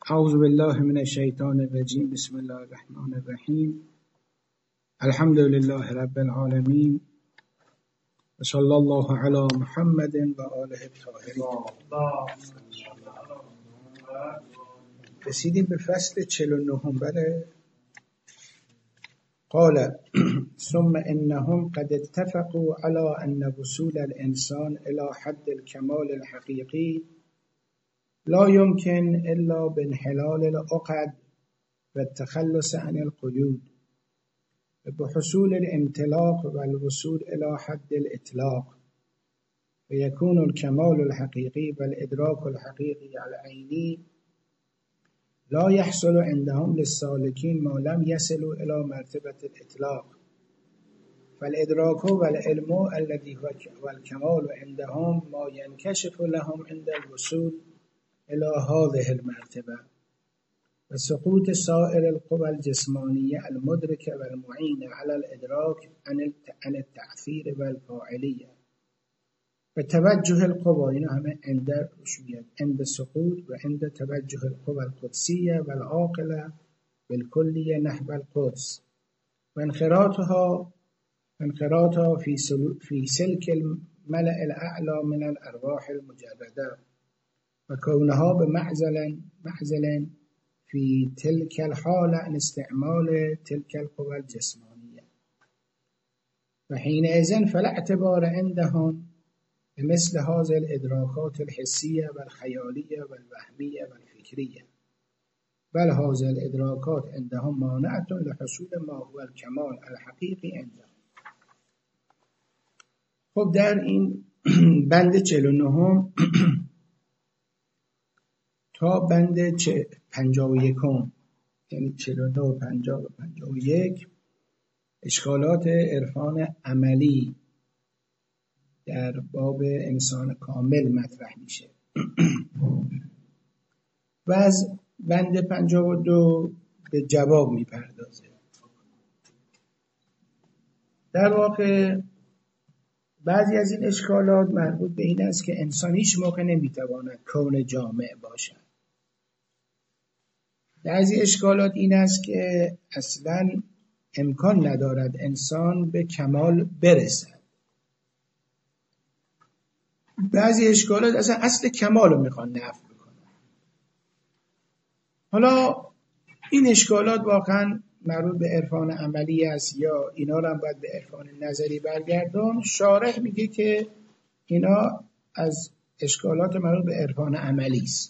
اعوذ بالله من الشیطان الرجیم. بسم الله الرحمن الرحیم. الحمد لله رب العالمین و صلی الله علی محمد و آله الطاهرین. رسیدیم به فصل 49. بله. قال ثم انهم قد اتفقوا على ان وصول الانسان الى حد الكمال الحقيقي لا يمكن الا بانحلال العقد والتخلص عن القيود بحصول الانطلاق والوصول الى حد الاطلاق ويكون الكمال الحقيقي والادراك الحقيقي العيني لا يحصل عندهم للسالكين ما لم يصلوا إلى مرتبة الإطلاق فالإدراك والعلم الذي هو الكمال عندهم ما ينكشف لهم عند الوصول إلى هذه المرتبة وسقوط سائر القوى الجسمانية المدركة والمعينة على الإدراك عن التأثير والفاعلية وتوجه القوى عند السقوط وعند توجه القوى القدسية والعاقلة بالكلية نحو القدس وانخراطها في سلك الملأ الأعلى من الأرواح المجردة وكونها بمعزل في تلك الحالة عن استعمال تلك القوى الجسمانية وحينئذ فلا اعتبار عندهم مثل هذه الإدراكات الحسية والخيالية والوهمية والفكرية بل هذه الإدراكات عندهم مانعة لحصول ما هو الكمال الحقيقي عندهم. خب در این بند 49 تا بند 51 یعنی 49 50 و 51 اشکالات عرفان عملی در باب انسان کامل مطرح میشه و از بند 52 به جواب میپردازه. در واقع بعضی از این اشکالات مربوط به این است که انسان هیچ موقع نمیتواند کون جامع باشد. بعضی اشکالات این است که اصلا امکان ندارد انسان به کمال برسد. بعضی اشکالات اصلا اصل کمال رو میخوان نفی بکنن. حالا این اشکالات واقعا مربوط به عرفان عملی است یا اینا رو هم باید به عرفان نظری برگردون؟ شارح میگه که اینا از اشکالات مربوط به عرفان عملی است،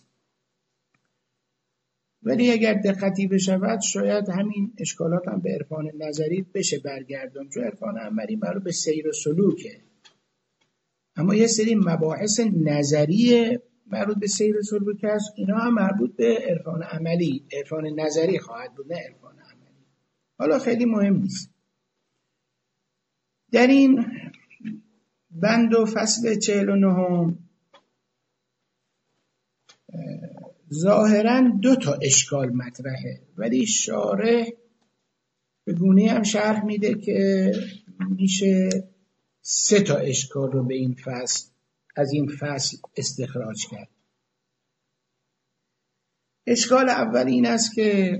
ولی اگر دقتی بشود شاید همین اشکالات هم به عرفان نظری بشه برگردون، چون عرفان عملی مربوط به سیر و سلوکه، اما یه سری مباحث نظری مربوط به سیر و سلوک است، اینا هم مربوط به عرفان عملی، عرفان نظری خواهد بود، نه عرفان عملی. حالا خیلی مهم نیست. در این بند و فصل 49 ظاهراً 2 اشکال مطرحه، ولی شارح به گونه‌ای هم شرح میده که میشه 3 اشکال رو به این فصل از این فصل استخراج کرد. اشکال اول این است که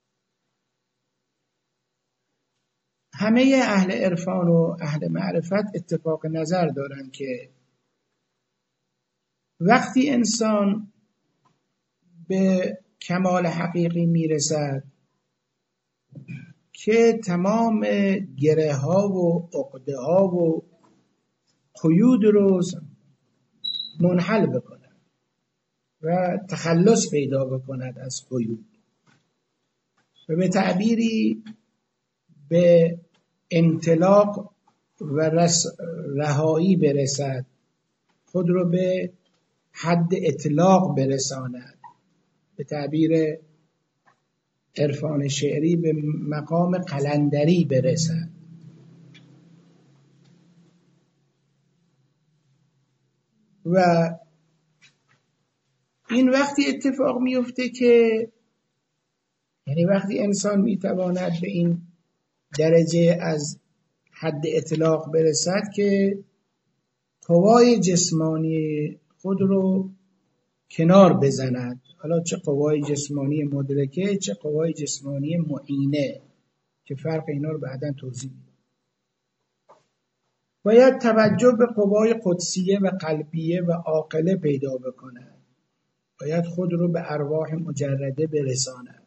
همه اهل عرفان و اهل معرفت اتفاق نظر دارن که وقتی انسان به کمال حقیقی میرسد که تمام گره ها و عقده ها و قیود رو منحل بکند و تخلص پیدا بکند از قیود و به تعبیری به انطلاق و رهایی برسد، خود رو به حد اطلاق برساند، به تعبیر عرفان شعری به مقام قلندری برسد. و این وقتی اتفاق میفته که یعنی وقتی انسان میتواند به این درجه از حد اطلاق برسد که قوای جسمانی خود رو کنار بزند، حالا چه قوای جسمانی مدرکه چه قوای جسمانی معینه که فرق اینا رو بعداً توضیح میدم. باید توجه به قوای قدسیه و قلبیه و عاقله پیدا بکند. باید خود رو به ارواح مجرده برساند.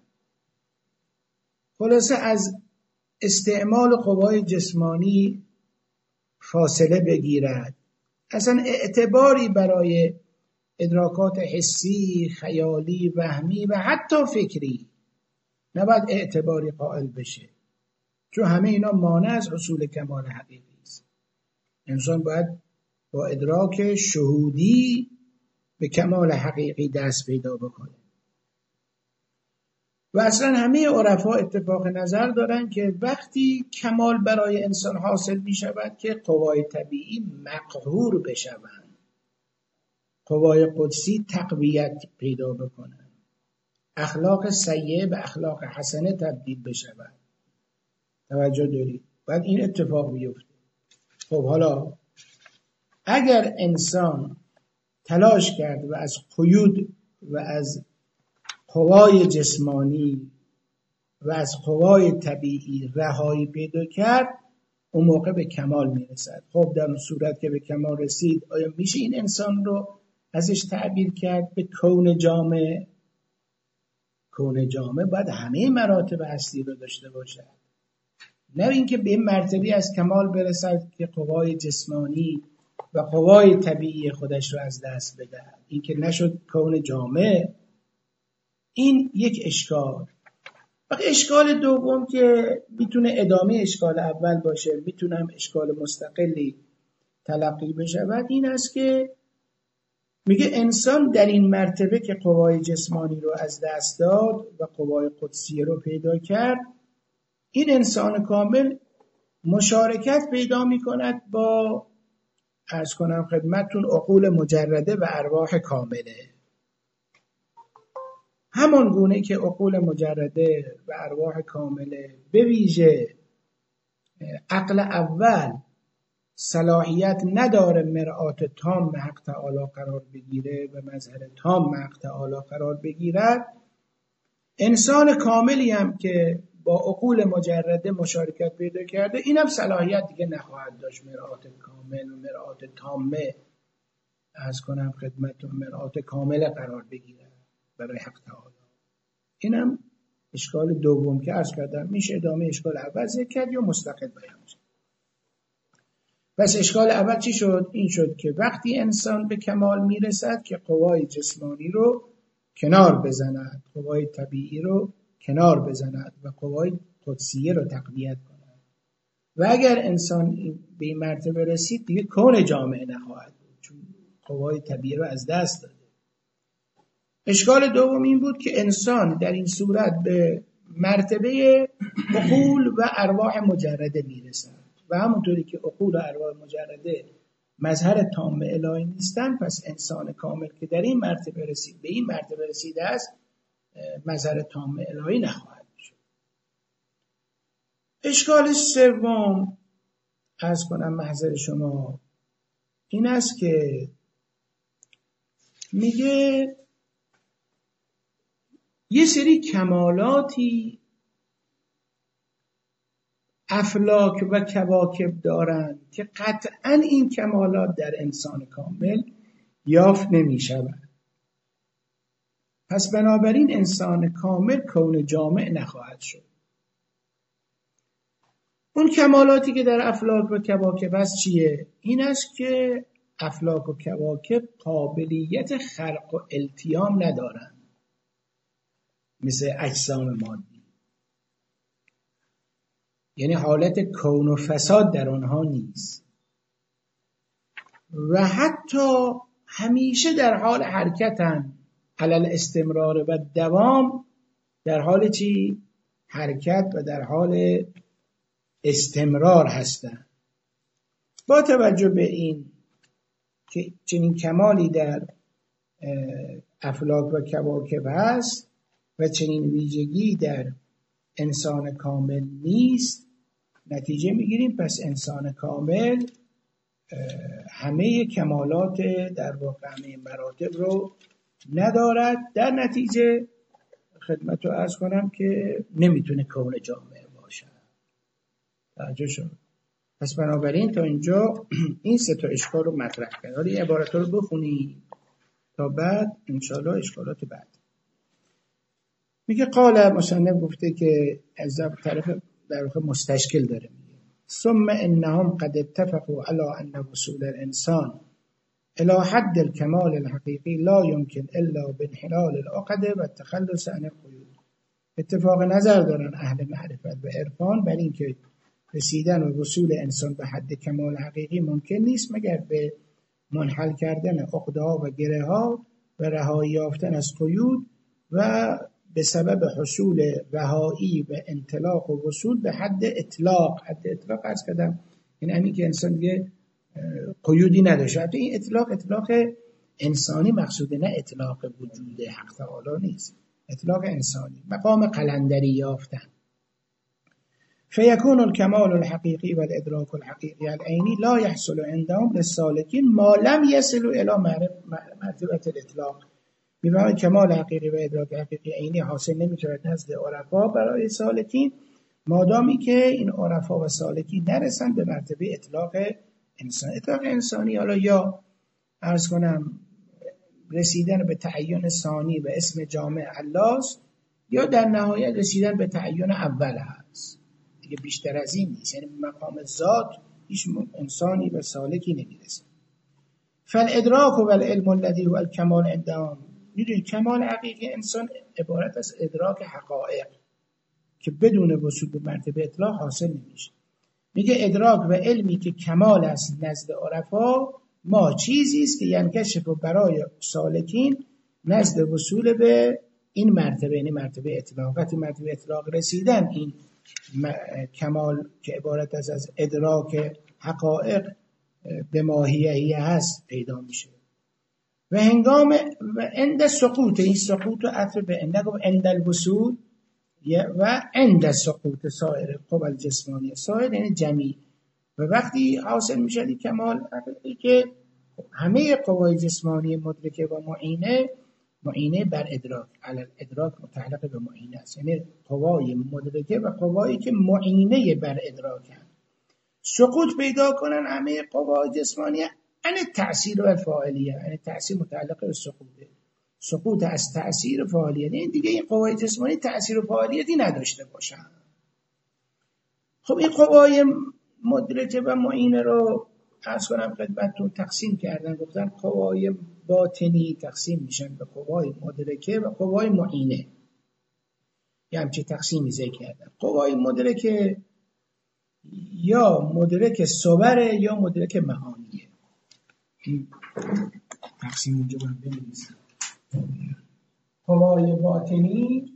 خلاصه از استعمال قوای جسمانی فاصله بگیرد. اصلا اعتباری برای ادراکات حسی، خیالی، وهمی و حتی فکری نباید اعتباری قائل بشه، چون همه اینا مانع از حصول کمال حقیقی است. انسان باید با ادراک شهودی به کمال حقیقی دست پیدا بکنه. و اصلا همه عرفا اتفاق نظر دارن که وقتی کمال برای انسان حاصل می شود که قوای طبیعی مقهور بشوند، قوای قدسی تقویت پیدا بکنند، اخلاق سیئه به اخلاق حسنه تبدیل بشود. توجه دارید؟ باید این اتفاق بیفته. خب حالا اگر انسان تلاش کرد و از قیود و از قوای جسمانی و از قوای طبیعی رهایی پیدا کرد، اون موقع به کمال میرسد. خب در اون صورت که به کمال رسید، آیا میشه این انسان رو ازش تعبیر کرد به کون جامع؟ کون جامع باید همه مراتب هستی رو داشته باشد، نه اینکه به این مرتبه از کمال برسد که قوای جسمانی و قوای طبیعی خودش رو از دست بده. این که نشد کون جامع. این یک اشکال. و اشکال دوم که میتونه ادامه اشکال اول باشه، میتونم اشکال مستقلی تلقی بشود، این است که میگه انسان در این مرتبه که قوای جسمانی رو از دست داد و قوای قدسی رو پیدا کرد، این انسان کامل مشارکت پیدا میکند با، عرض کنم خدمتتون، عقول مجرده و ارواح کامله. همان گونه که عقول مجرده و ارواح کامله به ویژه عقل اول صلاحیت نداره مرآت تام حق تعالی قرار بگیره و مظهر تام حق تعالی قرار بگیرد، انسان کاملی هم که با عقول مجرده مشارکت پیدا کرده، این هم صلاحیت دیگه نخواهد داشت مرآت کامل و مرآت تامه، از کنم خدمتتون، مرآت کامل قرار بگیره برای حق تعالی. اینم اشکال دوم که عرض کردم، میشه ادامه اشکال اول ذکر کرد یا مستقل بیان شد. پس اشکال اول چی شد؟ این شد که وقتی انسان به کمال میرسد که قوای جسمانی رو کنار بزند، قوای طبیعی رو کنار بزند و قوای قدسیه رو تقویت کند. و اگر انسان به این مرتبه رسید، دیگه کون جامعه نخواهد بود، چون قوای طبیعی رو از دست داده. اشکال دوم این بود که انسان در این صورت به مرتبه عقول و ارواح مجرده میرسد و همونطوری که عقول و ارواح مجرده مظهر تام الهی نیستن، پس انسان کامل که در این مرتبه رسید، به این مرتبه رسیده است، مظهر تام الهی نخواهد شد. اشکال سوم عرض کنم محضر شما این است که میگه یه سری کمالاتی افلاک و کواکب دارند که قطعاً این کمالات در انسان کامل یافت نمی شود. پس بنابراین انسان کامل کون جامع نخواهد شد. اون کمالاتی که در افلاک و کواکب هست چیه؟ این است که افلاک و کواکب قابلیت خلق و التیام ندارند مثل اجسام مادی، یعنی حالت کون و فساد در آنها نیست و حتی همیشه در حال حرکتن، علل استمرار و دوام، در حال چی؟ حرکت و در حال استمرار هستند. با توجه به این که چنین کمالی در افلاک و کواکب هست و چنین ویژگی در انسان کامل نیست، نتیجه میگیریم پس انسان کامل همه کمالات در واقع همه مراتب رو ندارد، در نتیجه خدمت رو عرض کنم که نمیتونه کون جامعه باشه. توجه شد؟ پس بنابراین تا اینجا این سه تا اشکال رو مطرح کرد. حالا این عبارت رو بخونی تا بعد انشاءالله اشکالات بعد. میگه قال مصنف گفته که از طرف در واقع مستشکل داره میگه ثم انهم قد اتفقوا على ان وصول الانسان الى حد الكمال الحقيقي لا يمكن الا بانحلال العقد و التخلص عن القيود. اتفاق نظر دارن اهل معرفت و عرفان بر این که رسیدن و وصول انسان به حد کمال حقیقی ممکن نیست مگر به منحل کردن عقده‌ها و گره‌ها و رهایی یافتن از قیود و به سبب حصول رهایی و انطلاق و وصول به حد اطلاق. حد اطلاق عرض کردم این همین که انسان دیگه قیودی نداشته. حتی این اطلاق انسانی مقصوده، نه اطلاق وجود حق تعالی نیست، اطلاق انسانی، مقام قلندری یافتن. فيكون الكمال الحقيقي والإدراك الحقيقي العيني لا يحصل عندهم للسالكين ما لم يصلوا إلى مرتبة الإطلاق. می‌فهمید کمال حقیقی و ادراک حقیقی عینی حاصل نمی‌شود نزد عرفا برای سالکین مادامی که این عرفا و سالکین نرسن به مرتبه اطلاق انسان. اطلاق انسانی حالا یا عرض کنم رسیدن به تعین ثانی و اسم جامع الله است، یا در نهایت رسیدن به تعین اول هست، دیگه بیشتر از این نیست. یعنی مقام ذات هیچ انسانی و سالکی نمیرسه. فالادراک و العلم الذي هو الكمال عندهم، میدونید کمال حقیقی انسان عبارت از ادراک حقایق که بدون وصول به مرتبه اطلاق حاصل نمیشه. میگه ادراک و علمی که کمال است نزد عرفا ما چیزی است که ینکشف برای سالکین نزد وصول به این مرتبه، یعنی مرتبه اطلاق. وقتی مرتبه اطلاق رسیدن این کمال که عبارت از ادراک حقایق به ماهیهی هست پیدا میشه. و هنگام و عند سقوط، این سقوط و عطف به عند الوصول و عند سقوط سایر قوى الجسمانی، سایر یعنی جمعی، و وقتی حاصل میشه این کمال حقیقی که همه قوای جسمانی مدرکه و معینه بر ادراک، علی الادراک متعلق به معینه است، یعنی قوای مدرکه و قوایی که معینه بر ادراک هست سقوط پیدا کنن همه قوای جسمانی ان تأثیر و الفاعلیه، یعنی تأثیر متعلق به سقوطه، سقوط از تأثیر فاعلیت، این دیگه این قوای جسمانی تأثیر و فاعلیتی نداشته باشن. خب این قوای مدرکه و معینه رو عرض کنم خدمتتون تقسیم کردن، گفتن قوای باطنی تقسیم میشن به قوای مدرکه و قوای معینه، یه همچه تقسیمی ذکر کردن. قوای مدرکه یا مدرک صوره یا مدرک معانیه. این تقسیم اینجا باید بنویسیم. قوای باطنی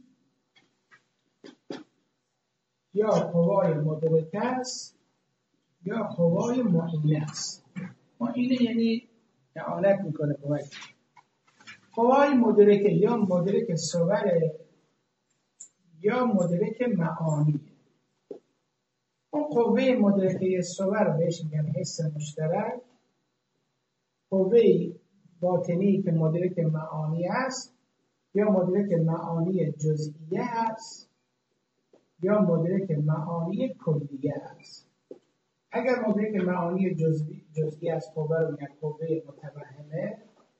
یا قوای مدرکه است یا قوای معینه است. معینه یعنی اعانت میکنه قوای. قوای مدرکه یا مدرک صوره یا مدرک معانیه. اون قوه مدرکه صور رو بهش میگن حس مشترک، قوه باطنی که مدرک معانی است یا مدرک معانی جزئیه است یا مدرک معانی کلیه است. اگر مدرک معانی جزئیه است قوه رو میگن قوه متوهمه،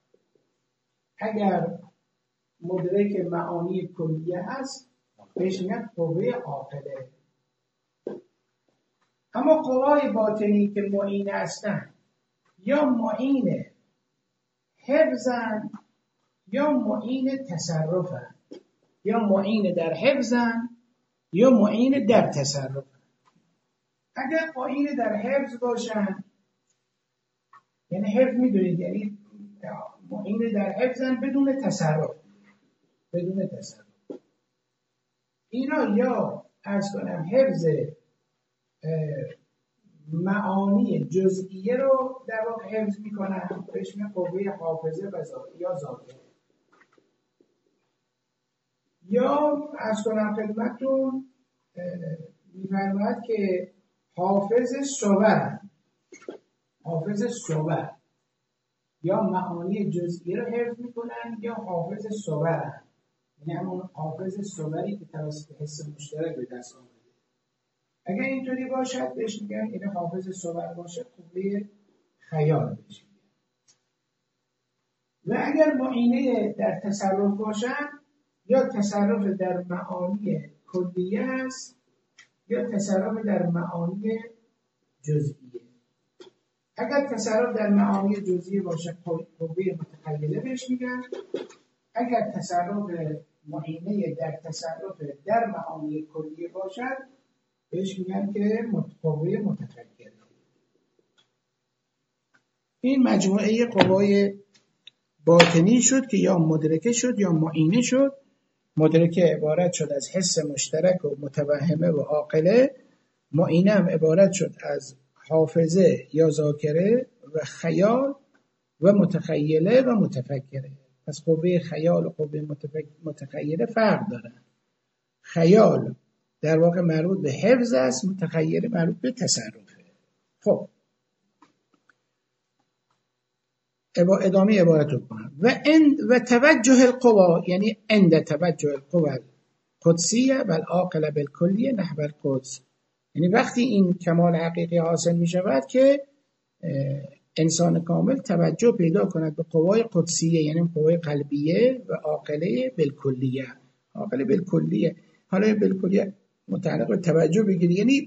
اگر مدرک معانی کلیه است بهش میگن قوه عاقله. اما قوای باطنی که معین هستند یا معین حفظن یا معین تصرفن، یا معین در حفظن یا معین در تصرفن. اگر معین در حفظ باشن یعنی حفظ میدونید یعنی معین در حفظن بدون تصرف، بدون تصرف. اینا یا عرض کنم حفظ معانی جزئیه رو در واقع حفظ میکنن، بهش میگن قوه حافظه و یا ذاکره، یا عرض کنم خدمتتون میفرماید که حافظ صور، حافظ صور یا معانی جزئی رو حفظ میکنن یا حافظ صور، یعنی همون حافظ صوری که توسط حس مشترک به دست آمده. اگر اینطوری باشد بهش میگن، این حافظ صور باشه، قوه خیال بشه. و اگر معینه در تصرف باشد، یا تصرف در معانی کلیه است یا تصرف در معانی جزئیه. اگر تصرف در معانی جزئیه باشه قوه متخیله بهش میگن. اگر تصرف معینه در تصرف در معانی کلیه باشد بهش میگن که قوه متفکره. این مجموعه قوای باطنی شد که یا مدرکه شد یا معینه شد. مدرکه عبارت شد از حس مشترک و متوهمه و عاقله، معینه هم عبارت شد از حافظه یا ذاکره و خیال و متخیله و متفکره. پس قوه خیال و قوه متخیله فرق دارن. خیال در واقع مربوط به حفظ است، متخیله مربوط به تصرفه. خب ادامه عبارت رو کنم. و توجه القوا، یعنی عند توجه القوا قدسیه و العاقله بالکلیه نحو القدس، یعنی وقتی این کمال حقیقی حاصل می شود که انسان کامل توجه پیدا کند به قوای قدسیه، یعنی قوای قلبیه و عاقله بالکلیه. عاقله بالکلیه، حالا بالکلیه متعلق به توجه بگیری، یعنی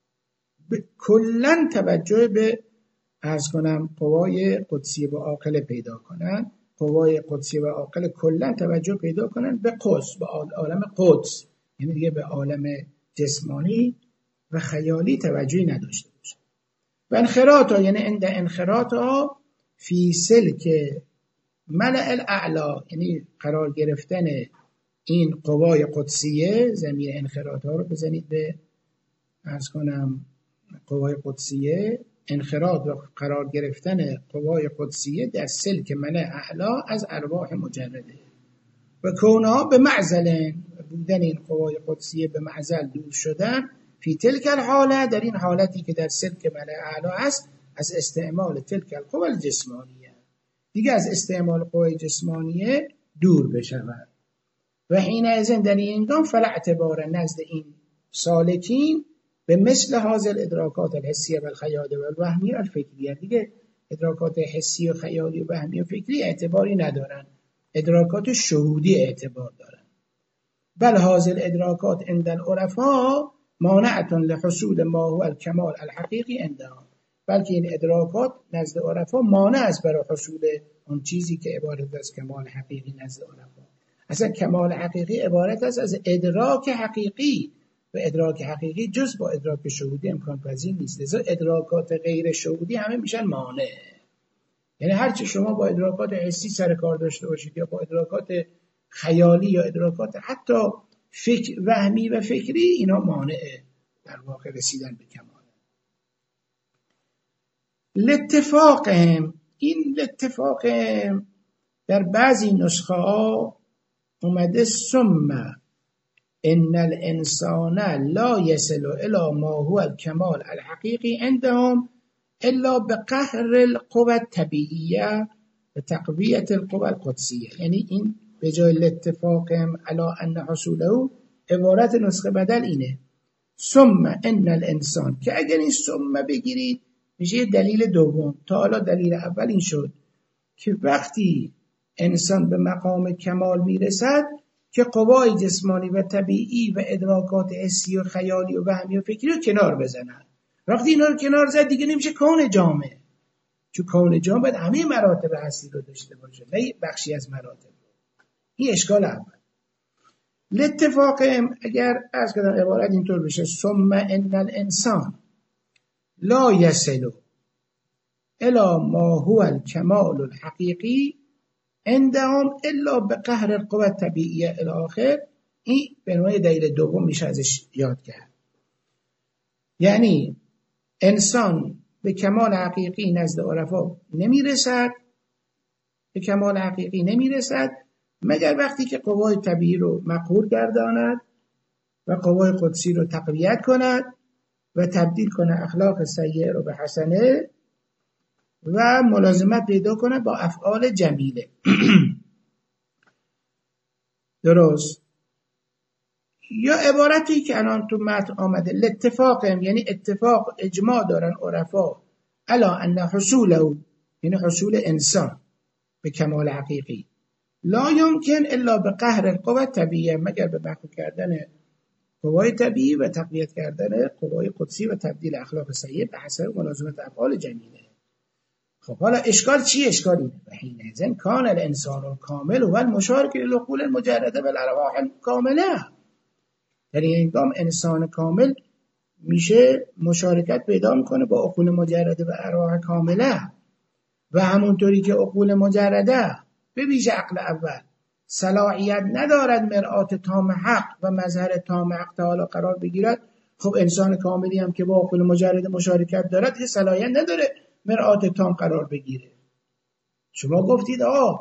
کلن توجه به عرض کنم قوای قدسیه و عاقله پیدا کنن. قوای قدسیه و عاقله کلن توجه پیدا کنن به قدس، به عالم قدس، یعنی دیگه به عالم جسمانی و خیالی توجهی نداشته باشه. و انخراطا، یعنی عند انخراطا فی سلک ملأ الاعلا، یعنی قرار گرفتن این قوای قدسیه. ضمیر انخراطا رو بزنید به عرض کنم قوای قدسیه. انخراط و قرار گرفتن قوای قدسیه در سلک ملأ اعلا از ارواح مجرده و کونها به معزل، بودن این قوای قدسیه به معزل دور شدن فی تلک الحاله، در این حالتی که در سلک ملأ اعلا است، از استعمال تلک القوى الجسمانیه، دیگه از استعمال قوای جسمانیه دور بشود. و حینئذ در این هنگام فلا اعتبار نزد این سالکین به مثل حاصل ادراکات الحسیه و الخیالی و الوهمی و الفکریه، دیگه ادراکات حسی و خیالی و وهمی و فکری اعتباری ندارن، ادراکات شهودی اعتبار دارن. بل حاصل ادراکات عند العرفاء مانعة لحصول ما هو الکمال الحقیقی عندهم، بلکه این ادراکات نزد عرفا مانع است برای حصول اون چیزی که عبارت از کمال حقیقی نزد عرفا. اصلا کمال حقیقی عبارت است از ادراک حقیقی و ادراک حقیقی جز با ادراک شهودی امکان پذیر نیست. لذا ادراکات غیر شهودی همه میشن مانع. یعنی هرچی شما با ادراکات حسی سر کار داشته باشید یا با ادراکات خیالی یا ادراکات حتی وهمی و فکری، اینا مانعه در واقع رسیدن به کمال. لاتفاقهم، این لاتفاقهم در بعضی نسخه ها اومده ثم ان الانسان لا يصل الى ما هو الكمال الحقيقي عندهم الا بقهر القوى الطبيعيه و تقویت القوى القدسیه. یعنی این به جای لاتفاقهم علی ان حصوله، عبارت نسخه بدل اینه ثم ان الانسان، که اگر این ثم بگیرید میشه دلیل دوم. تا حالا دلیل اول این شد که وقتی انسان به مقام کمال میرسد که قوای جسمانی و طبیعی و ادراکات حسی و خیالی و وهمی و فکری رو کنار بزنن. وقتی اینا رو کنار زد دیگه نمیشه کون جامع، چون کون جامع باید همه مراتب هستی رو داشته باشه، نه بخشی از مراتب. این اشکال اول. لاتفاقهم اگر از کدام عبارت اینطور بشه ثم ان الانسان لا یصل الی ما هو الکمال الحقیقی عندهم الا بقهر القوى الطبیعیه الی آخر، این به نوع دلیل دوم میشه ازش یاد کرد. یعنی انسان به کمال حقیقی نزد عرفا نمیرسد، به کمال حقیقی نمیرسد مگر وقتی که قوای طبیعی رو مقهور گرداند و قوای قدسی رو تقویت کند و تبدیل کنه اخلاق سیئه رو به حسنه و ملازمت پیدا کنه با افعال جمیله. درست. یا عبارتی که الان تو متن آمده لاتفاقهم، یعنی اتفاق اجماع دارن عرفا الا ان حصوله، یعنی حصول انسان به کمال حقیقی لا یمکن الا به قهر القوى طبیعیه، مگر به محو کردن قوای طبیعی و تقویت کردن قوای قدسی و تبدیل اخلاق سیئه به حسب ملازمت افعال جمیله. خب حالا اشکال چی؟ اشکال اینه و حینئذ کان الانسان کامل و المشارک للعقول المجرده والارواح کامله، یعنی هنگام انسان کامل میشه مشارکت پیدا میکنه با عقول مجرده و ارواح کامله، و همونطوری که عقول مجرده به ویژه عقل اول صلاحیت ندارد مرآت تام حق و مظهر تام حق تعالی قرار بگیرد، خب انسان کاملی هم که با عقول مجرده مشارکت دارد که صلاحیت نداره مرآت تام قرار بگیره. شما گفتید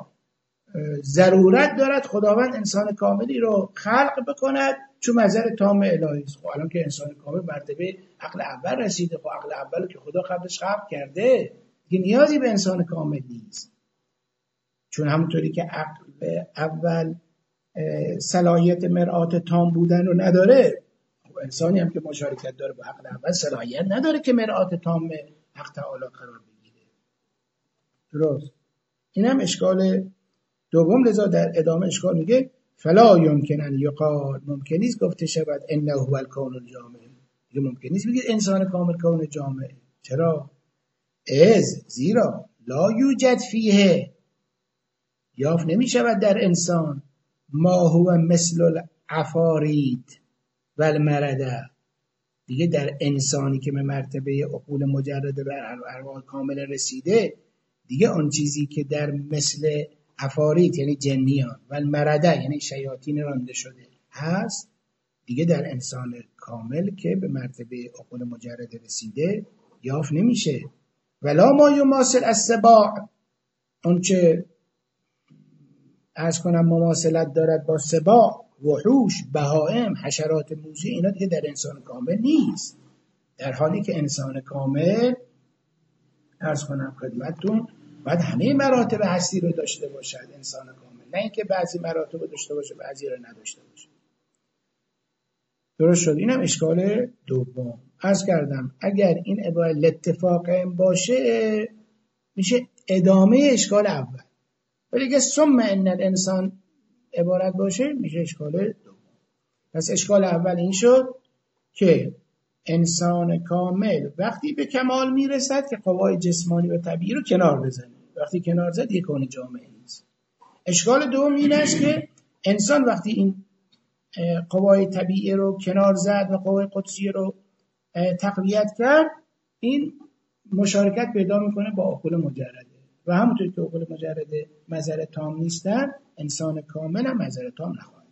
ضرورت دارد خداوند انسان کاملی رو خلق بکند چون مظهر تام الهی است. خب الان که انسان کامل مرتبه عقل اول رسیده، خب عقل اول که خدا قبلش خلق کرده دیگه نیازی به انسان کامل نیست، چون همونطوری که عقل اول صلاحیت مرآت تام بودن رو نداره، خب انسانی هم که مشارکت داره با عقل اول صلاحیت نداره که مرآت تام حق تعالی قرار بگیره. درست. این هم اشکال دوم. لذا در ادامه اشکال میگه فلا یمکن ان یقال، ممکن نیست گفته شود انه هو الکون الجامع، دیگه ممکن نیست بگید انسان کامل کون جامع. چرا؟ زیرا لا یوجد فیه، یافت نمی شود در انسان ما هو مثل العفارید و المرده، دیگه در انسانی که به مرتبه عقول مجرده و ارواح کامل رسیده دیگه اون چیزی که در مثل عفارید یعنی جنیان و المرده یعنی شیاطین رانده شده هست دیگه در انسان کامل که به مرتبه عقول مجرده رسیده یافت نمیشه. ولا ما یماثل السباع، اون چه از کنم مماثلت دارد با سباع، وحوش، بهائم، حشرات موذی، اینا دیگه در انسان کامل نیست، در حالی که انسان کامل عرض کنم خدمتتون باید همه مراتب هستی رو داشته باشد انسان کامل، نه اینکه بعضی مراتب رو داشته باشه بعضی رو نداشته باشه. درست شد. اینم اشکال دوم. عرض کردم اگر این عبارت لاتفاق باشه میشه ادامه اشکال اول، ولی اگه ثم ان الانسان عبارت باشه میشه اشکال دوم. پس اشکال اول این شد که انسان کامل وقتی به کمال میرسد که قوای جسمانی و طبیعی رو کنار بزنه، وقتی کنار زد یک کون جامعه نیست. اشکال دوم این است که انسان وقتی این قوای طبیعی رو کنار زد و قوای قدسی رو تقویت کرد، این مشارکت پیدا میکنه با عقول مجرده و همونطور که عقول مجرده مظهر تام نیستن انسان کامل هم مظهر تام نخواهد.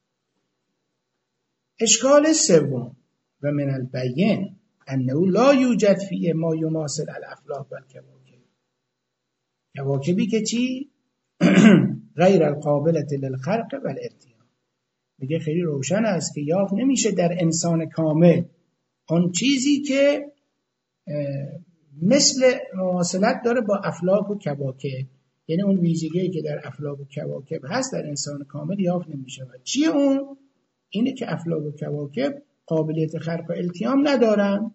اشکال سوم و من البین انه لا یوجد فیه ما یماثل الافلاک و الکواکب، کواکبی که چی؟ غیر القابلة للخرق و الارتیاح. میگه خیلی روشن است که یافت نمیشه در انسان کامل اون چیزی که مثل مماثلت داره با افلاک و کواکب، یعنی اون ویژگی که در افلاک و کواکب هست در انسان کامل یافت نمیشه. چیه اون؟ اینه که افلاک و کواکب قابلیت خرق و التیام ندارن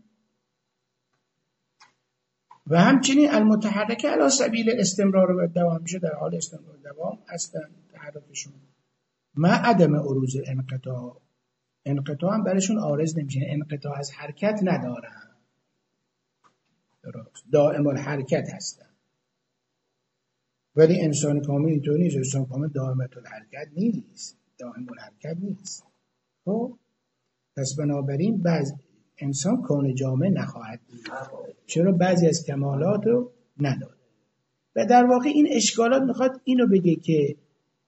و همچنین المتحرکه علی سبیل استمرار و دوام، میشه در حال استمرار و دوام هستن تحرکشون مع عدم عروض انقطاع، انقطاع هم برشون عارض نمیشه، انقطاع از حرکت ندارن، دائم الحرکت هستن. ولی انسان کامل اینطور نیست، انسان کامل دائمت الحرکت نیست، دائم الحرکت نیست. خب پس بنابراین انسان کون جامع نخواهد بود، چرا بعضی از کمالات رو نداره. و در واقع این اشکالات میخواد اینو بگه که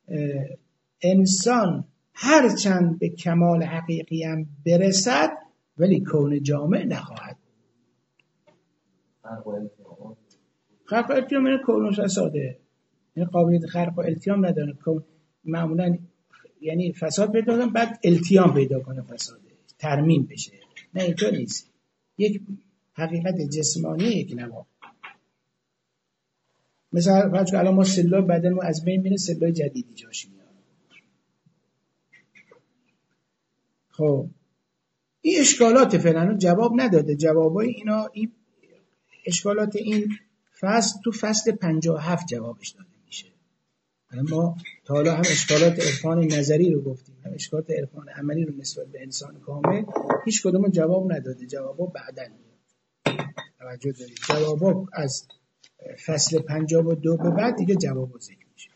انسان هر چند به کمال حقیقی هم برسد ولی کون جامع نخواهد. خرق و التیام یعنی کون فساده، یعنی قابلیت خرق و التیام نداره. کون معمولا یعنی فساد پیدا کنه بعد التیام پیدا کنه، فساده ترمیم بشه، نه اینطور نیست. یک حقیقت جسمانی یک نوا. مثلا فرض کن الان ما سلول بدن ما از بین میره، سلول جدیدی جاش میاد. خب این اشکالات فعلا جواب نداده. جوابای اینا، این اشکالات این فصل تو فصل 57 جوابش داده میشه. ما تا حالا هم اشکالات عرفان نظری رو گفتیم، هم اشکالات عرفان عملی رو نسبت به انسان کامل، هیچ کدوم جواب نداده. جوابا بعداً میاد. توجه دارید؟ جوابا از فصل 52 به بعد دیگه جواب ذکر میشه.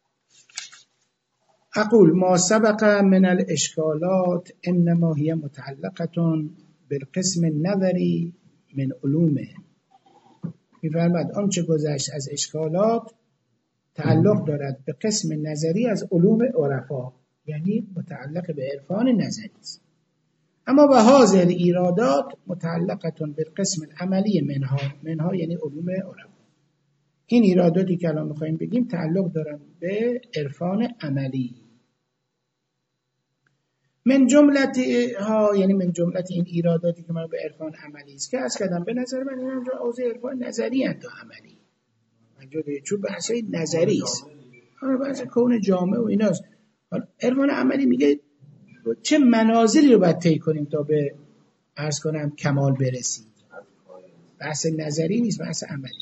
اقول ما سبق من الاشکالات انما هي متعلقه بالقسم النظری من علومه. می‌فرماید آنچه گذشت از اشکالات تعلق دارد به قسم نظری از علوم عرفا، یعنی متعلق به عرفان نظری است. اما به حاضر ایرادات متعلقه بالقسم العملی منها یعنی علوم عرفا. این ایراداتی که الان می‌خوایم بگیم تعلق دارن به عرفان عملی. من جملت ها، یعنی من جملت این ایراداتی که من به عرفان عملی است که از کردم، به نظر من اینا جو اوضاع عرفان نظری اند تا عملی. چون بحثای نظری است، بحث کون جامع و ایناست. عرفان عملی میگه چه منازلی رو باید طی کنیم تا به عرض کنم کمال برسیم. بحث نظری نیست، بحث عملی.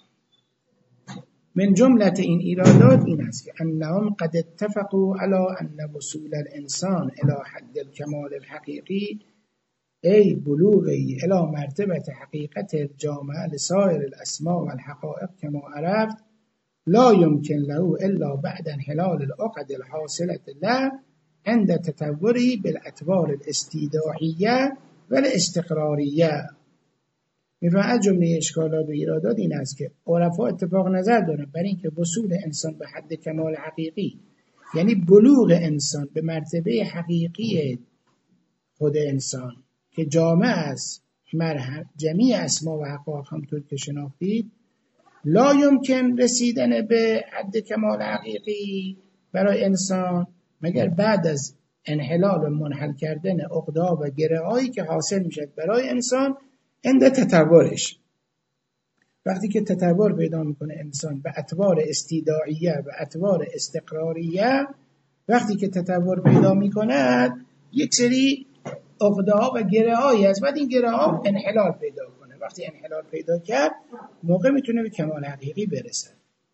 من جملت این ایرادات این است که انهم قد اتفقوا على ان وصول الانسان الى حد الكمال الحقیقی ای بلوغی الى مرتبه حقیقت الجامعه لسائر الاسماء والحقائق كما عرفت لا يمكن له الا بعد انحلال العقد الحاصله له عند تطوره بالاطوار الاستیداعیه والاستقراریه. میفرماید جمله اشکالات و ایرادات این است که عرفا اتفاق نظر دارن برای اینکه وصول انسان به حد کمال حقیقی، یعنی بلوغ انسان به مرتبه حقیقی خود انسان که جامع است جمیع اسما و حقایق همطور که شناختید، لا یمکن رسیدن به حد کمال حقیقی برای انسان مگر بعد از انحلال و منحل کردن عقده‌ها و گره‌هایی که حاصل میشد برای انسان عند تطورش. وقتی که تطور پیدا میکنه انسان به اطوار استیداعیه و اطوار استقراریه، وقتی که تطور پیدا میکند یک سری عقده‌ها و گره‌هایی از بعد این گره‌ها انحلال پیدا کنه. وقتی انحلال پیدا کرد موقع میتونه به کمال حقیقی برسه.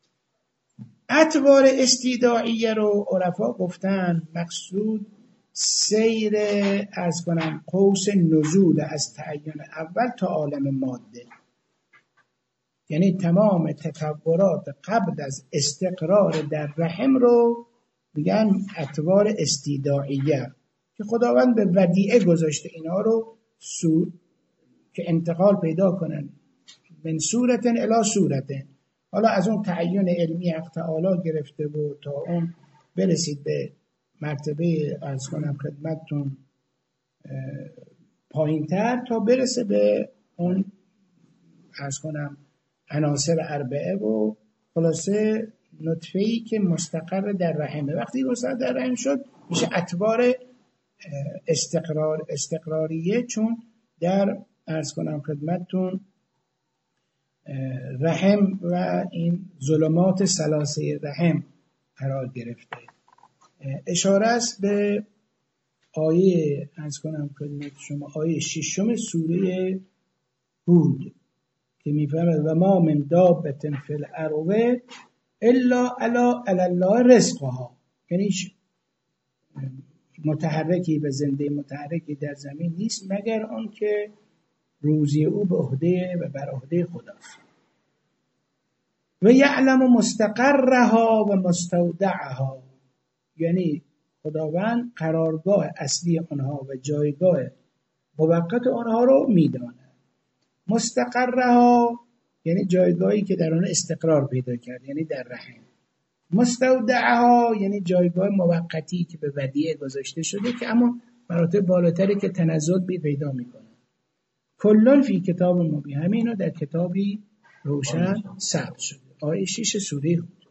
اطوار استیداعیه رو عرفا گفتن مقصود سیر از کنم قوس نزول از تعین اول تا عالم ماده، یعنی تمام تطورات قبل از استقرار در رحم رو میگن اطوار استیداعیه که خداوند به ودیعه گذاشته اینا رو که انتقال پیدا کنن من صورتن الی صورتن. حالا از اون تعین علمی حق تعالی گرفته و تا اون برسید به مرتبه از کنم خدمتتون پایین تر تا برسه به اون از کنم عناصر اربعه و خلاصه نطفه‌ای که مستقر در رحمه. وقتی مستقر در رحم شد میشه اطوار استقراریه، چون در عرض کنم خدمتتون رحم و این ظلمات ثلاثه رحم قرار گرفته. اشاره است به آیه عرض کنم خدمت شما آیه 6 سوره هود که میفرماید و ما من دابة فی الارض الا علی الله رزقها، یعنی متحرکی به زنده متحرکی در زمین نیست مگر آن که روزی او به عهده و بر عهده خداست. و یعلم مستقرها و مستودعها، یعنی خداوند قرارگاه اصلی آنها و جایگاه موقت آنها رو میداند. مستقرها یعنی جایگاهی که در آن استقرار پیدا کرد، یعنی در رحم. مستودعها یعنی جایگاه موقتی که به ودیعه گذاشته شده که اما مراتب بالاتری که تنزل بی پیدا میکنه. کلن فی کتاب مبین، همه اینا در کتابی روشن ثبت شده. آیه 6 سوره هود.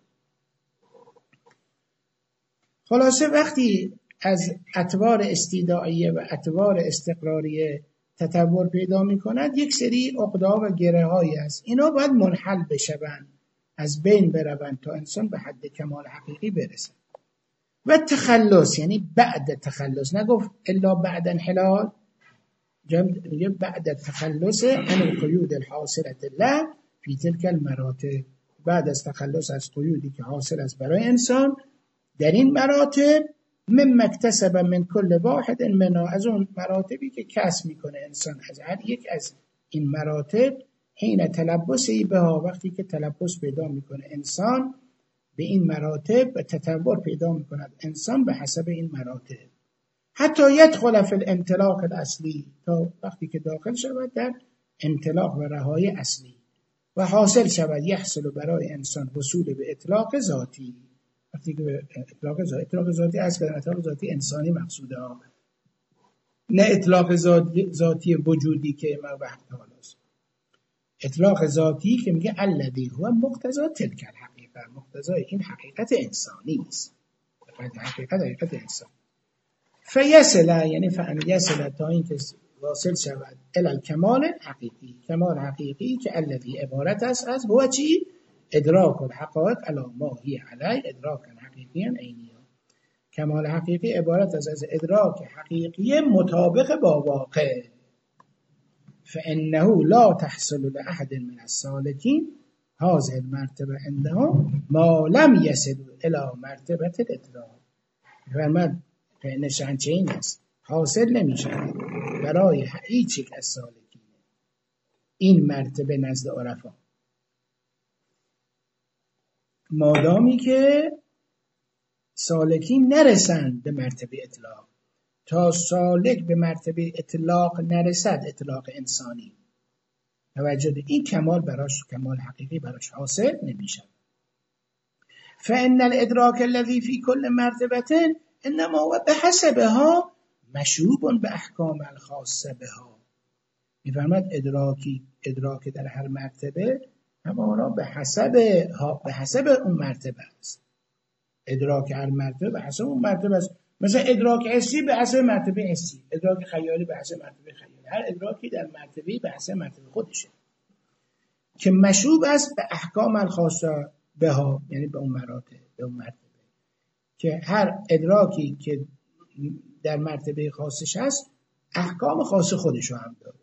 خلاصه وقتی از اطوار استیداعیه و اطوار استقراریه تطور پیدا می کند یک سری عقده‌ها و گره‌هایی هست، اینا باید منحل بشوند از بین بروند تا انسان به حد کمال حقیقی برسد. و تخلص یعنی بعد تخلص، نگفت الا بعد انحلال، میگه بعد تخلص عن القیود الحاصله له فی تلک المراتب، بعد از تخلص از قیودی که حاصل است برای انسان در این مراتب، مما اکتسب من کل واحد منها، از اون مراتبی که کسب میکنه انسان از هر یک از این مراتب، حین تلبسی بها، وقتی که تلبس پیدا میکنه انسان به این مراتب و تطور پیدا میکند انسان به حسب این مراتب، حتی یدخل فی الانطلاق الاصلی، تا وقتی که داخل شود در انطلاق و رهایی اصلی، و حاصل شود یحصل برای انسان وصول به اطلاق ذاتی. وقتی که به اطلاق ذاتی از کردن اطلاق ذاتی انسانی مقصوده ها، نه اطلاق ذاتی وجودی که ما وقت حالاست، اطلاق ذاتی که میگه الذی هو مقتضا تلک الحقیقه، مقتضای این حقیقت انسانی است، حقیقت انسان. فیصل یعنی فان یصل، تا این که واصل شود الی الکمال حقیقی، کمال حقیقی که الذی عبارت است از هو چی؟ ادراک الحقائق علی ما هی علی ادراک حقیقی عینی. کمال حقیقی عبارت است از ادراک حقیقی مطابق با واقع. فانه لا تحصل لاحد من السالکین هذه المرتبه عندهم ما لم یصلوا الی مرتبه الادراک. فرمود نشان چین است، حاصل نمیشه برای هیچ یک از سالکین این مرتبه نزد عرفا، مادامی که سالکین نرسند به مرتبه اطلاق. تا سالک به مرتبه اطلاق نرسد، اطلاق انسانی، توجه این کمال براش، کمال حقیقی براش حاصل نمیشه. فإن الادراک الذي في كل مرتبه انما هو بحسبها مشوب به احکام الخاصه بها. میفرماد ادراک در هر مرتبه همانا به حسب اون مرتبه است. ادراک هر مرتبه به حسب اون مرتبه است. مثلا ادراک حسی به حسب مرتبه حسی، ادراک خیالی به حسب مرتبه خیالی، هر ادراکی در مرتبه به حسب مرتبه خودشه که مشوب است به احکام الخاصه بها، یعنی به اون مراتب، به اون مرتبه، که هر ادراکی که در مرتبه خاصش هست احکام خاص خودشو هم داره.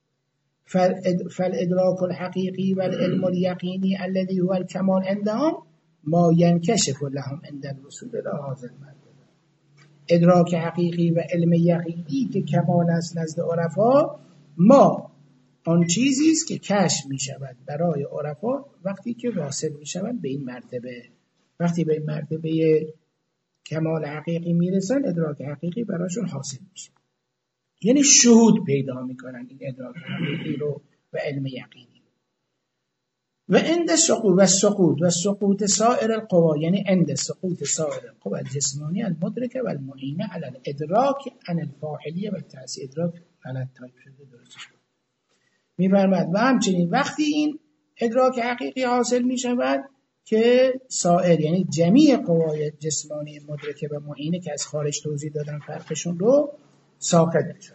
فالادراک الحقیقی و العلم الیقینی الذي هو الکمال عندهم ما ينكشف لهم عند الوصول الى هذا المرتبه. ادراک حقیقی و علم یقینی که کمال است نزد عرفا، ما آن چیزی است که کشف می شود برای عرفا وقتی که واصل می شود به این مرتبه. وقتی به این مرتبه کمال حقیقی می رسن، ادراک حقیقی براشون حاصل میشه، یعنی شهود پیدا میکنن این ادراک حقیقی رو و علم یقینی. و عند سقوط سائر القوا، یعنی عند سقوط سائر القوا الجسمانی المدرکه و المعینه علی الادراک عن الفاعلیه و التأثیر. ادراک غلط تایپ شده، درستش کنید. می‌فرماید و همچنین وقتی این ادراک حقیقی حاصل میشود که سائر یعنی جمیع قوای جسمانی مدرکه و معینه که از خارج توضیح دادن فرقشون رو ساقط میشن،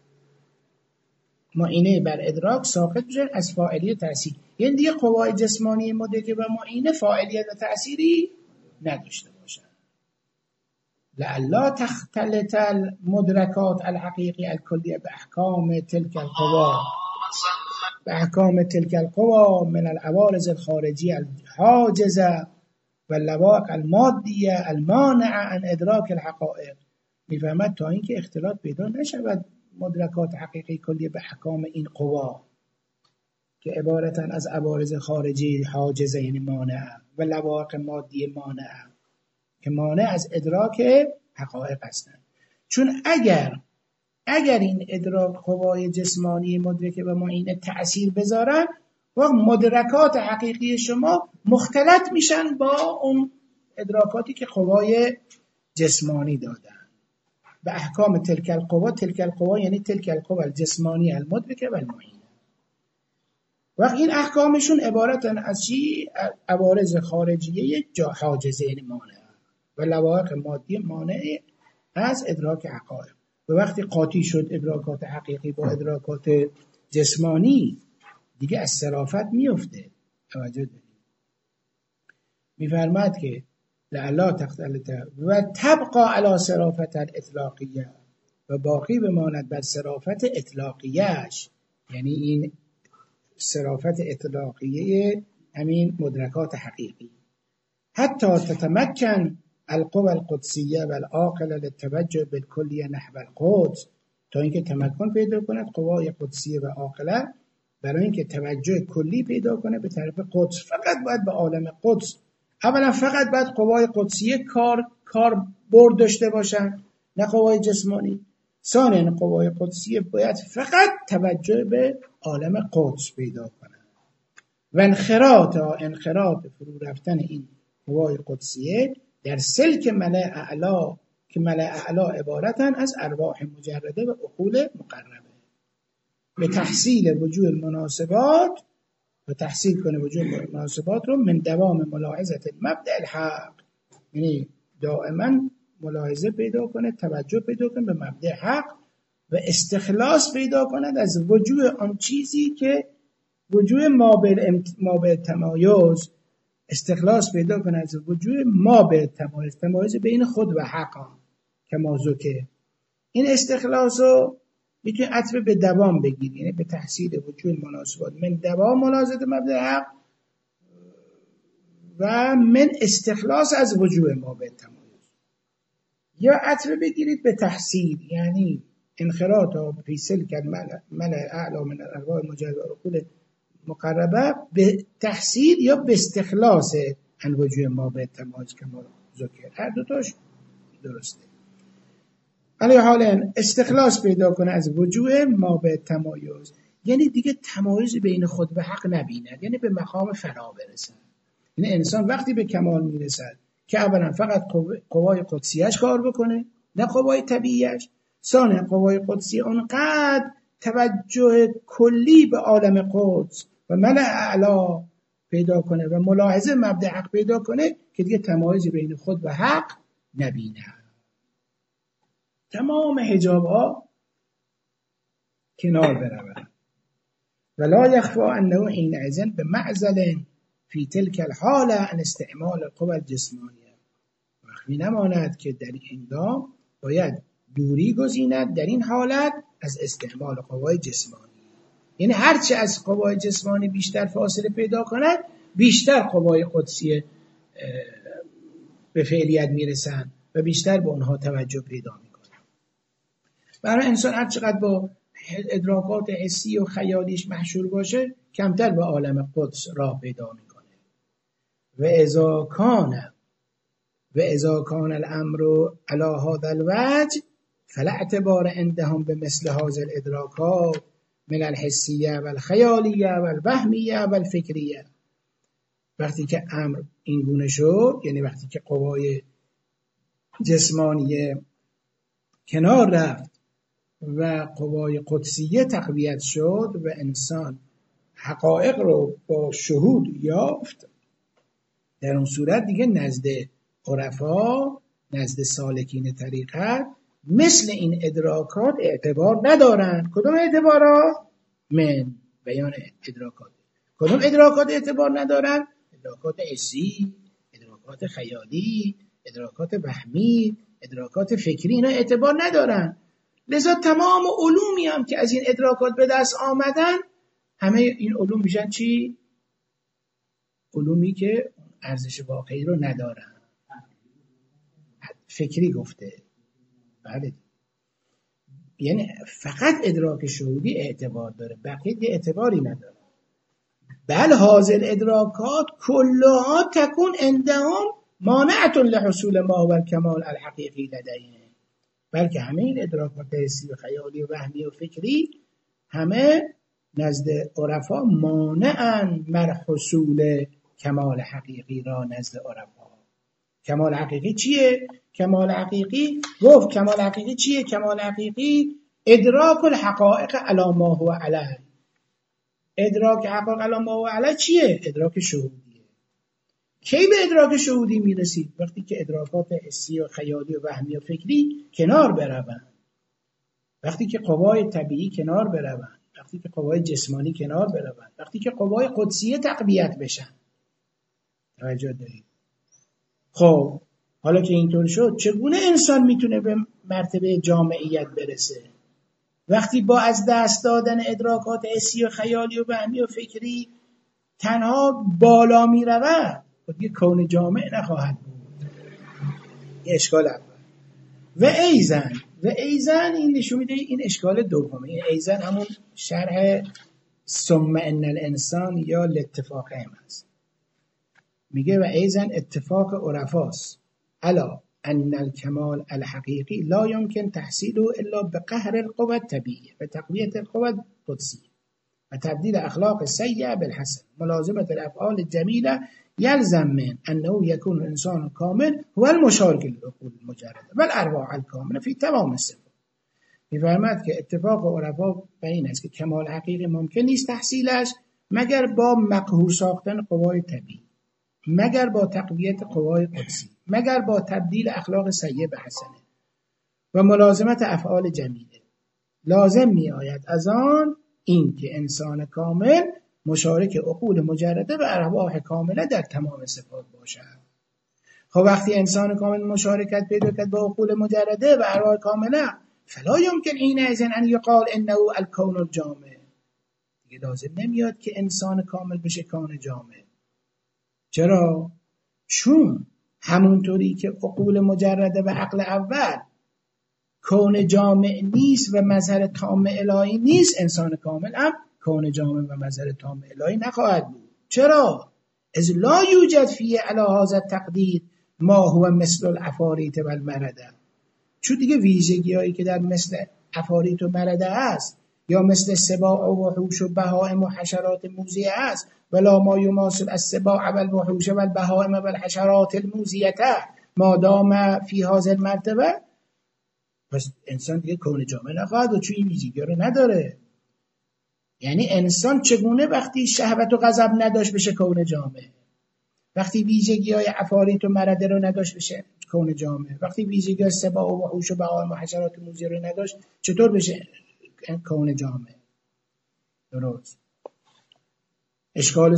معینه بر ادراک ساقط میشن از فاعلیت تأثیر، یعنی دیگه قوای جسمانی مدرکه و معینه فاعلیت و تأثیری نداشته باشن. لئلا تختلط المدرکات الحقیقی الکلیه باحکام تلک القوا، باحکام تلک القوا من العوارض الخارجیه الحاجزه و اللواق المادیه المانعه عن ادراک الحقائق. میفهمد تا اینکه اختلاط پیدا نشود مدرکات حقیقی کلیه به احکام این قوا که عبارتن از عوارض خارجی حاجزه یعنی مانعه و لواق مادی مانعه که مانع از ادراک حقایق هستند. چون اگر این ادراک قوای جسمانی مدرکه و معینه تأثیر بذارن و مدرکات حقیقی شما مختلط میشن با اون ادراکاتی که قوای جسمانی دادن. به احکام تلک القوا یعنی تلک القوا الجسمانی المدرکه و المعینه. و این احکامشون عبارتن از چی؟ عوارض خارجیه حاجزه یعنی مانع و لواق مادی مانع از ادراک حقایق. و وقتی قاطی شد ادراکات حقیقی با ادراکات جسمانی دیگه از صرافت میفته. توجه دارید؟ میفرماد که لعلا تختلط و تبقى علی صرافت الاطلاقیه، و باقی بماند بر صرافت اطلاقیهش، یعنی این صرافت اطلاقیه همین مدرکات حقیقی. حتی تتمکن القوى القدسیه و العاقله للتوجه بالکلیه نحو القدس، تا اینکه تمکن پیدا کند قوای قدسیه و عاقله برای اینکه توجه کلی پیدا کنه به طرف قدس. فقط باید به عالم قدس، اولا فقط باید قوای قدسیه کار برد داشته باشن، نه قوای جسمانی. ثانیاً قوای قدسیه باید فقط توجه به عالم قدس پیدا کنن و انخراط فرو رفتن این قوای قدسیه در سلک ملأ اعلا، که ملأ اعلا عبارتن از ارواح مجرده و عقول مقربه، به تحصیل وجوه المناسبات، و تحصیل کنه وجوه المناسبات رو من دوام ملاحظت مبدأ الحق، یعنی دائما ملاحظه پیدا کنه، توجه پیدا کنه به مبدأ حق و استخلاص پیدا کند از وجوه آن چیزی که وجوه ما به تمایز، استخلاص پیدا کند از وجوه ما به تمایز بین خود و حق که موضوعه. این استخلاص رو میتونی عطف به دوام بگیری، یعنی به تحصیل وجوه مناسبات من دوام ملاحظه مبدأ حق و من استخلاص از وجوه ما به تمایز. یا عطف بگیرید به تحصیل، یعنی انخراط فی سلک ملأ اعلی من الارواح المجرده و عقول مقربه به تحصیل یا به استخلاص عن وجوه ما به تمایز که ما ذکر. هر دوتاش درسته. علی حالا استخلاص پیدا کنه از وجوه ما به تمایز، یعنی دیگه تمایز بین خود و حق نبیند، یعنی به مقام فنا برسد. یعنی انسان وقتی به کمال میرسد که اولا فقط قوای قدسیش کار بکنه، نه قوای طبیعیش. ثانیا قوای قدسی اونقدر توجه کلی به عالم قدس و ملأ اعلا پیدا کنه و ملاحظه مبدأ حق پیدا کنه که دیگه تمایز بین خود و حق نبینه. تمام حجاب ها کنار برود. ولا يخفى انه حينئذ بمعزل فی تلک الحاله عن استعمال القوى الجسمانیه. مخفی نماند که در این گام باید دوری گزیند در این حالت از استعمال قوای جسمانی، یعنی هرچه از قوای جسمانی بیشتر فاصله پیدا کند بیشتر قوای قدسی به فعلیت میرسن و بیشتر به اونها توجه پیدا میکنن. برای انسان هر چقدر با ادراکات حسی و خیالیش محشور باشه کمتر به عالم قدس راه پیدا میکنه. و اذا کان الامر علی هذا الوجه فلا اعتبار عندهم بمثل هذه الادراکات من الحسیه و الخیالیه و الوهمیه و الفکریه. وقتی که امر این گونه شد، یعنی وقتی که قوای جسمانی کنار رفت و قوای قدسیه تقویت شد و انسان حقایق رو با شهود یافت، در اون صورت دیگه نزد عرفا، نزد سالکین طریقت مثل این ادراکات اعتبار ندارن. کدوم اعتبارا؟ من بیان ادراکات. کدوم ادراکات اعتبار ندارن؟ ادراکات حسی، ادراکات خیالی، ادراکات وهمی، ادراکات فکری، اینا اعتبار ندارن. لذا تمام علومی هم که از این ادراکات به دست آمدن، همه این علوم میشن چی؟ علومی که ارزش واقعی رو ندارن. فکری گفته. بله. یعنی فقط ادراک شهودی اعتبار داره، بقیه اعتباری نداره. بل هذه الادراکات كلها تكون عندهم مانعة لحصول ما هو الكمال الحقیقی لديهم. بلکه همه این ادراکات حسی و خیالی و وهمی و فکری همه نزد عرفا مانعن مر حصول کمال حقیقی را نزد عرفا. کمال حقیقی چیه؟ کمال حقیقی گفت کمال حقیقی چیه؟ کمال حقیقی ادراک الحقائق علی ما هو علیه. ادراک حقائق علی ما هو علیه چیه؟ ادراک شهودیه. کی به ادراک شهودی میرسید؟ وقتی که ادراکات حسی و خیالی و وهمی و فکری کنار بروند، وقتی که قوای طبیعی کنار بروند، وقتی که قوای جسمانی کنار بروند، وقتی که قوای قدسیه تقویت بشن. توجه دارید؟ خب حالا که اینطور شد چگونه انسان میتونه به مرتبه جامعیت برسه؟ وقتی با از دست دادن ادراکات حسی و خیالی و وهمی و فکری تنها بالا می رود، دیگه کون جامع نخواهد بود. این اشکال اول. و ایزن این نشون میده این اشکال دومه. این ایزن همون شرح ثم ان الانسان یا الاتفاقهم هست. میگه و ایزن اتفاق عرفاست الا ان الکمال الحقیقی لا يمكن تحصیله الا بقهر القوى الطبيعية و تقویت القوى القدسیة و تبدیل اخلاق سیئة بالحسن ملازمة الافعال الجمیلة يلزم من انه يكون الانسان الكامل هو المشارك للعقول المجردة والارواح الكاملة في تمام الصفات. می‌فرماید که اتفاق عرفا به این است که کمال حقیقی ممکن نیست تحصیلش مگر با مقهور ساختن قوای طبیعی، مگر با تقویت قوای قدسی، مگر با تبدیل اخلاق سیئه به حسنه و ملازمت افعال جمیله. لازم می آید از آن این که انسان کامل مشارک عقول مجرده و ارواح کامله در تمام صفات باشد. خب وقتی انسان کامل مشارکت پیدا کرد با عقول مجرده و ارواح کامله فلا يمكن حينئذ ان يقال انه الكون الجامع. دیگه لازم نمیاد که انسان کامل بشه کون جامع. چرا؟ چون همونطوری که عقول مجرده و عقل اول کون جامع نیست و مظهر تام الهی نیست، انسان کامل هم کون جامع و مظهر تام الهی نخواهد بود. چرا؟ اذ لا یوجد فیه علی هذا التقدیر ما هو مثل العفاریت و المرده. چون دیگه ویژگی هایی که در مثل عفاریت و مرده است یا مثل سباع و وحوش و بهائم و حشرات موذیه است ولا ما یماثل السباع و الوحوش و البهائم و الحشرات الموذیه ما دام فی هذا المرتبه. پس انسان دیگه کون جامع نخواهد و چون این ویژگی رو نداره. یعنی انسان چگونه وقتی شهوت و غضب نداشت بشه کون جامع، وقتی ویژگی های عفاریت و مرده رو نداشت بشه کون جامع، وقتی ویژگی های سباع و وحوش و بهائم و حشرات موذیه رو نداشت چطور بشه کون جامع؟ درست. اشکال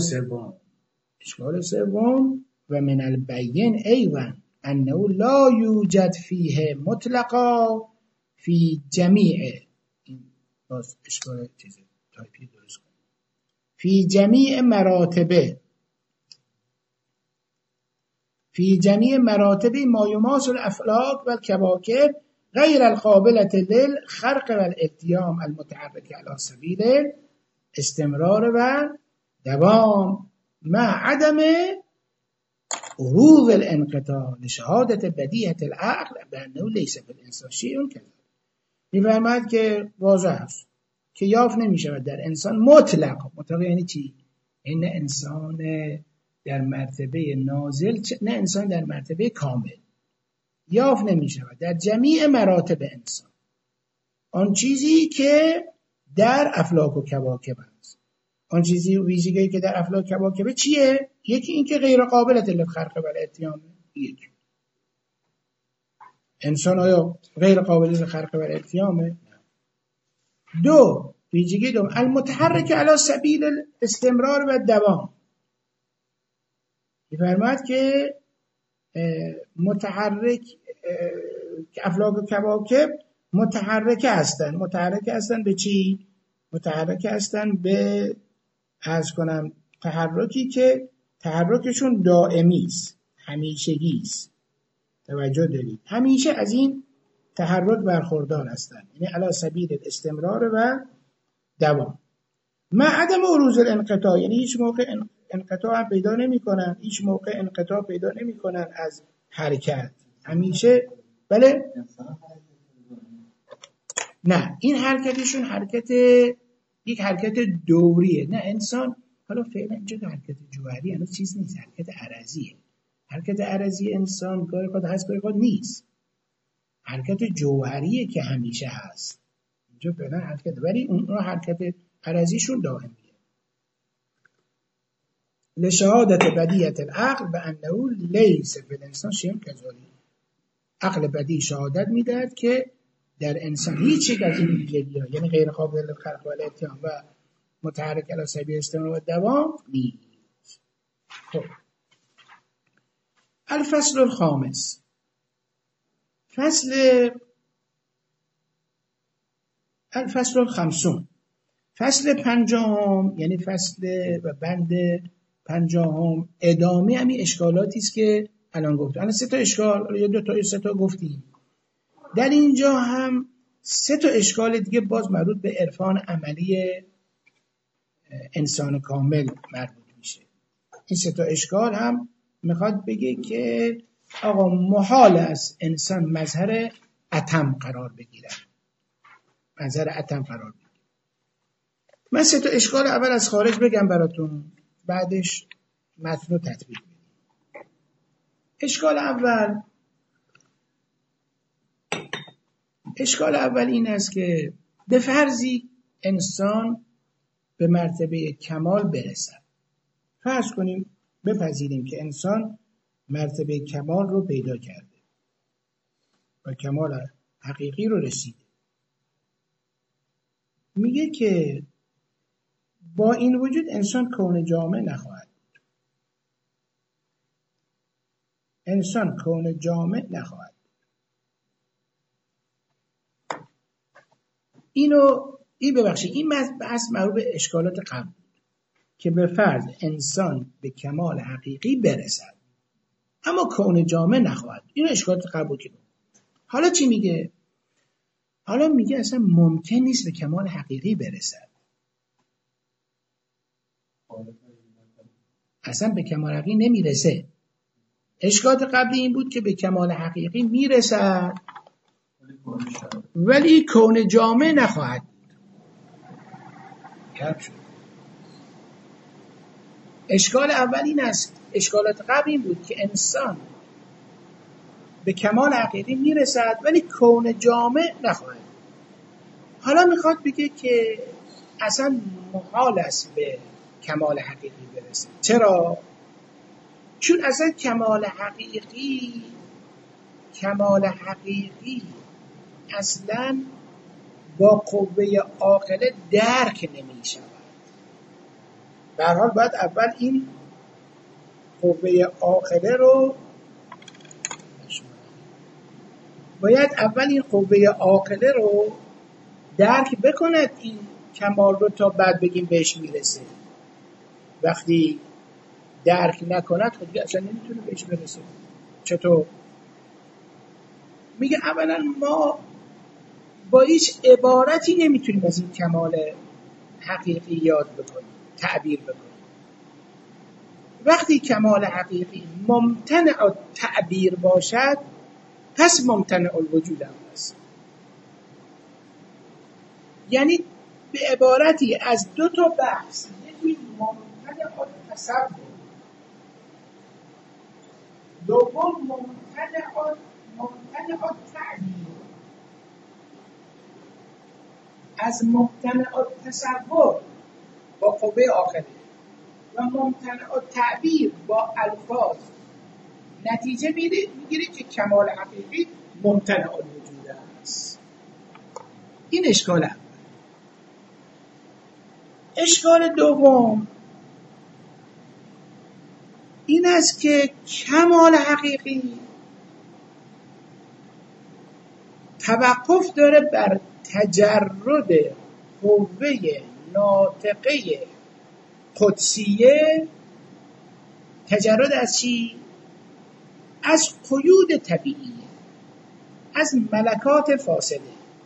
سوم و من البین ایوان انه لا یوجد فیه مطلقا فی جمیع، باز اشکال چیزه تایپی درست کنم، فی جمیع مراتب ما یماثل الافلاک و الکواکب غیر القابلة للخرق و الالتیام المتحرک علی سبیل استمرار و دوام مع عدم عروض الانقطاع لشهادة بدیهة العقل بأنه لیس فی الانسان شیء کذا. می‌فرماید که واضح است که یافت نمی‌شود در انسان مطلق یعنی چی؟ این انسان در مرتبه نازل نه انسان در مرتبه کامل یافت نمی‌شود در جمیع مراتب انسان آن چیزی که در افلاک و کواکب است. آن چیزی ویژگی که در افلاک و کواکب چیه؟ یکی این که غیر قابلت للخرق و الاتیام. یک انسان آیا غیر قابل للخرق و الاتیامه؟ دو ویژگی دوم المتحرک علی سبیل الاستمرار و دوام. می‌فرماید که متحرک افلاک و کواکب متحرک هستند به چی؟ متحرک هستند به عرض کنم تحرکی که تحرکشون دائمی است، همیشگی است. توجه دارید، همیشه از این تحرک برخوردار هستند، یعنی علی سبیل الاستمرار و دوام. مع عدم عروض الانقطاع، یعنی هیچ موقع انقطاع پیدا نمی‌کنن، هیچ موقع انقطاع پیدا نمی‌کنن از حرکت، همیشه. بله نه، این حرکتشون یک حرکت دوریه. نه انسان حالا فعلا اینجا حرکت جوهری هنوز چیز نیست، حرکت عرضیه. حرکت عرضی انسان گاهی خود هست گاهی خود نیست، حرکت جوهریه که همیشه هست. اینجا فعلا حرکت، ولی اون حرکت عرضیشون دائمیه. لشهادت بدیهة العقل بأنه لیس فی الانسان شیء کذالک. عقل بدیع شهادت میدهد که در انسان هیچ یک از این ویژگی‌ها، یعنی غیر قابل للخرق و الاتیام و متحرک علی سبیل الاستمرار و دوام نیست. خب الفصل الخامس، الفصل الخمسون، فصل پنجم، یعنی فصل و بند پنجم ادامه همین اشکالاتی است که الان گفتم. الان 3 تا اشکال یا 2 تا یا 3 تا گفتیم. در اینجا هم 3 تا اشکال دیگه باز مربوط به عرفان عملی انسان کامل مربوط میشه. این 3 تا اشکال هم میخواد بگه که آقا محال است انسان مظهر اتم قرار بگیره. مظهر اتم قرار بگیره. من 3 تا اشکال اول از خارج بگم براتون، بعدش متن رو تطبیق بدیم. اشکال اول این است که به فرضی انسان به مرتبه کمال برسد. فرض کنیم بپذیریم که انسان مرتبه کمال رو پیدا کرده و کمال حقیقی رو رسیده. میگه که با این وجود انسان کون جامع نخواهد بود. انسان کون جامع نخواهد بود. این بحث مربوط به اشکالات قبل بود که به فرض انسان به کمال حقیقی برسد اما کون جامع نخواهد. این اشکالات قبل بود. حالا چی میگه؟ حالا میگه اصلا ممکن نیست به کمال حقیقی برسد. اصلا به کمال حقیقی نمیرسه. اشکالات قبلی این بود که به کمال حقیقی میرسد ولی کون جامع نخواهد بود. اشکال اول این است، اشکالات قبل این بود که انسان به کمال حقیقی میرسد ولی کون جامع نخواهد. حالا میخواد بگه که اصلا محال است به کمال حقیقی برسد. چرا؟ چون اصلا کمال حقیقی اصلا با قوه عاقله درک نمی شود. به هر حال باید اول این قوه عاقله رو درک بکند این کمال رو تا بعد بگیم بهش میرسه. وقتی درک نکند خود دیگه اصلا نمیتونه بهش برسه. چطور؟ میگه اولا ما با هیچ عبارتی نمیتونیم از این کمال حقیقی یاد بکنیم، تعبیر بکنیم. وقتی کمال حقیقی ممتنع التعبیر باشد پس ممتنع الوجود هم هست. یعنی به عبارتی از 2 تا بحث، یکی ممتنع التصور، دوم ممتنع التعبیر. از ممتنع التصور با قوه عاقله و ممتنع التعبیر با الفاظ نتیجه میگیره که کمال حقیقی ممتنع الوجود است. این اشکال اول. اشکال دوم این است که کمال حقیقی توقف داره بر تجرد قوه ناطقه قدسیه. تجرد از چی؟ از قیود طبیعی، از ملکات فاصله.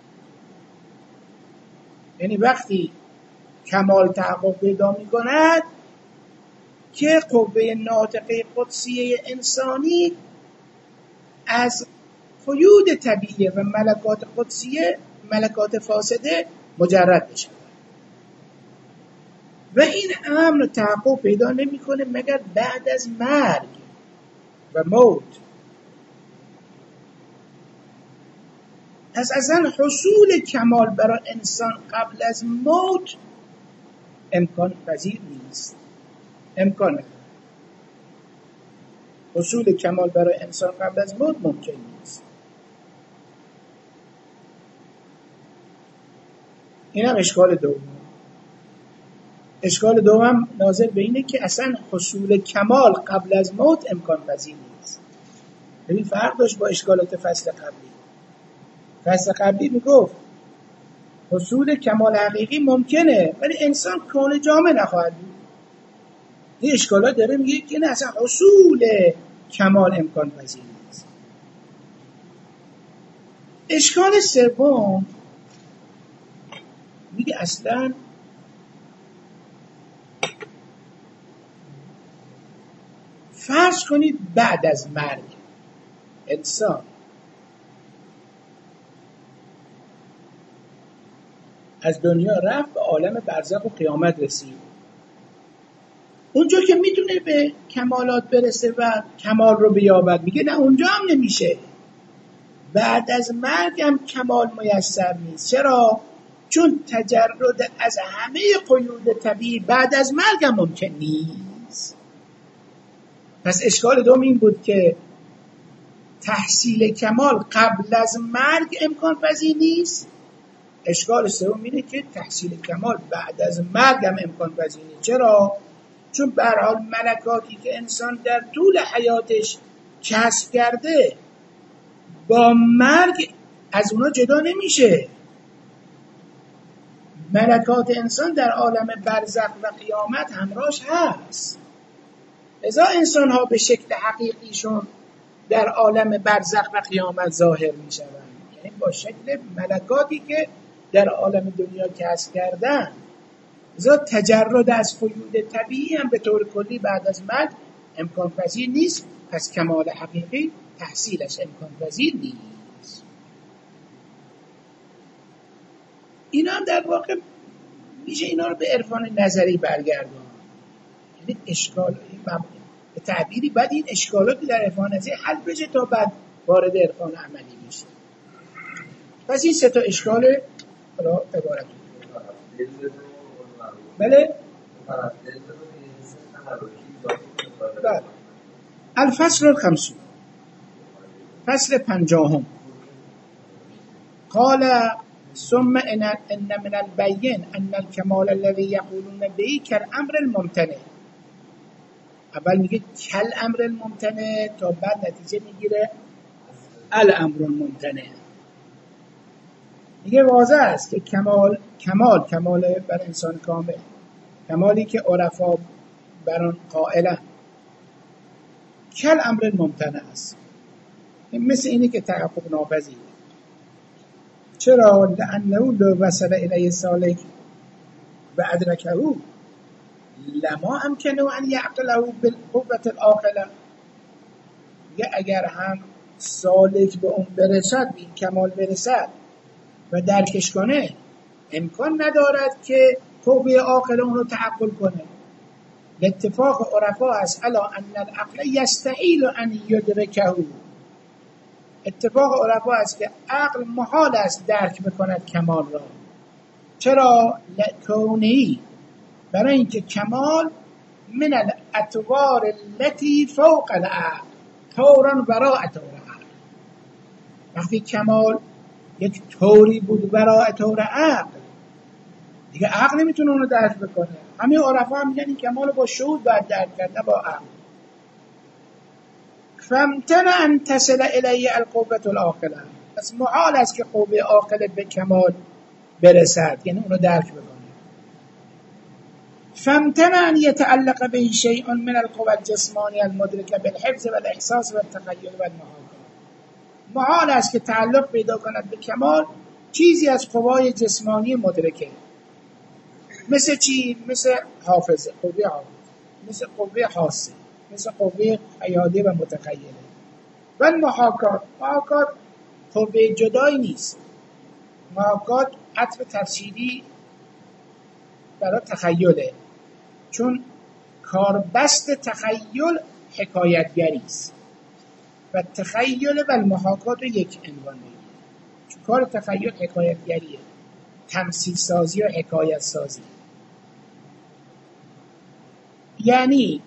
یعنی وقتی کمال تحقق پیدا می کند که قوه ناطقه قدسیه انسانی از قیود طبیعی و ملکات قدسیه، ملکات فاسده مجرد بشه و این امر تحقق پیدا نمی‌کنه مگر بعد از مرگ و موت. پس اصلا حصول کمال برای انسان قبل از موت امکان پذیر نیست. امکان نداره. حصول کمال برای انسان قبل از موت ممکن نیست. این هم اشکال دوم. اشکال دوم ناظر به اینه که اصلا حصول کمال قبل از موت امکان پذیر نیست. ببین فرق داشت با اشکالات فصل قبلی. فصل قبلی میگفت حصول کمال حقیقی ممکنه ولی انسان کامل جامع نخواهد بود. این اشکالات داره میگه که نه، اصلا حصول کمال امکان پذیر نیست. اشکال سوم میگه اصلا فرض کنید بعد از مرگ انسان از دنیا رفت به عالم برزخ و قیامت رسید. اونجا که میتونه به کمالات برسه و کمال رو بیابد، میگه نه اونجا هم نمیشه. بعد از مرگ هم کمال میسر نیست. چرا؟ چون تجرد از همه قیود طبیعی بعد از مرگ هم ممکن نیست. پس اشکال دوم این بود که تحصیل کمال قبل از مرگ امکان پذیر نیست. اشکال سوم اینه که تحصیل کمال بعد از مرگ هم امکان پذیر نیست. چرا؟ چون به هر حال ملکاتی که انسان در طول حیاتش کسب کرده با مرگ از اونا جدا نمیشه. ملکات انسان در عالم برزخ و قیامت همراهش هست. لذا انسان ها به شکل حقیقیشون در عالم برزخ و قیامت ظاهر می شوند، یعنی با شکل ملکاتی که در عالم دنیا کسب کردن. لذا تجرد از قیود طبیعی هم به طور کلی بعد از مرگ امکان پذیر نیست. پس کمال حقیقی تحصیلش امکان پذیر نیست. اینا هم در واقع میشه اینا رو به عرفان نظری برگردان. یعنی اشکال به تعبیری بعد این اشکالاتی در عرفان نظری حل بشه تا بعد وارد عرفان عملی میشه. پس این سه تا اشکال عبارت. بله؟ بله. الفصل الخمسون، فصل 50. قال ثم ان من البين ان الكمال الذي يقولون به كالامر الممتنع. اول میگه کل امر الممتنع تا بعد نتیجه میگیره الامر الممتنع. میگه واضح است که کمال بر انسان کامل، کمالی که عرفا بر آن قائلند، کل امر الممتنع است. مثل اینه که تحقق ناپذیره. چرا؟ لانه لو وصل الیه سالک و ادرکه لما امکنه ان یعقله بالقوة العاقله. میگه اگر هم سالک به اون برسد، به این کمال برسد و درکش کنه، امکان ندارد که قوه عاقله اون رو تعقل کنه. اتفاق عرفا است الا ان العقل یستحیل ان یدرکه. اتفاق عرفا است که عقل محال است درک بکند کمال را. چرا؟ لکونهی، برای اینکه کمال من الاطوار التي فوق العقل طورا وراء طور عقل. وقتی کمال یک طوری بود وراء طور عقل، دیگه عقل نمیتونه اونو درک بکنه. همه عرفا هم میگن این کمال رو با شهود باید درک کرد، نه با عقل. فامتنع ان تصل الیه القوة العاقله. پس محال است که قوه عاقله به کمال برسد، یعنی اونو درک بکنه. فامتنع ان يتعلق به شيء من القوى الجسمانيه المدركه بالحفظ والاحساس والتخيل والمحاكاه. محال است که تعلق پیدا کند به کمال چیزی از قوای جسمانی مدرکه. مثل چی؟ مثل حافظه، قوه حافظه، مثل قوه حاسه، مثل قوه خیالی و متخیله. و محاکات قوه جدایی نیست. محاکات عطف تفسیری برای تخیله، چون کاربست تخیل حکایتگری است و تخیل و المحاکات رو یک عنوان میگیره. چون کار تخیل حکایتگریه، تمثیل سازی و حکایت سازی. یعنی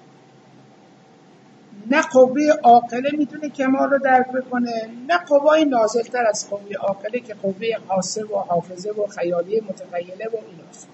نه قوه عاقله میتونه کمال رو درک بکنه، نه قوای نازلتر از قوه عاقله که قوه حاسه و حافظه و خیالی متخیله و ایناست.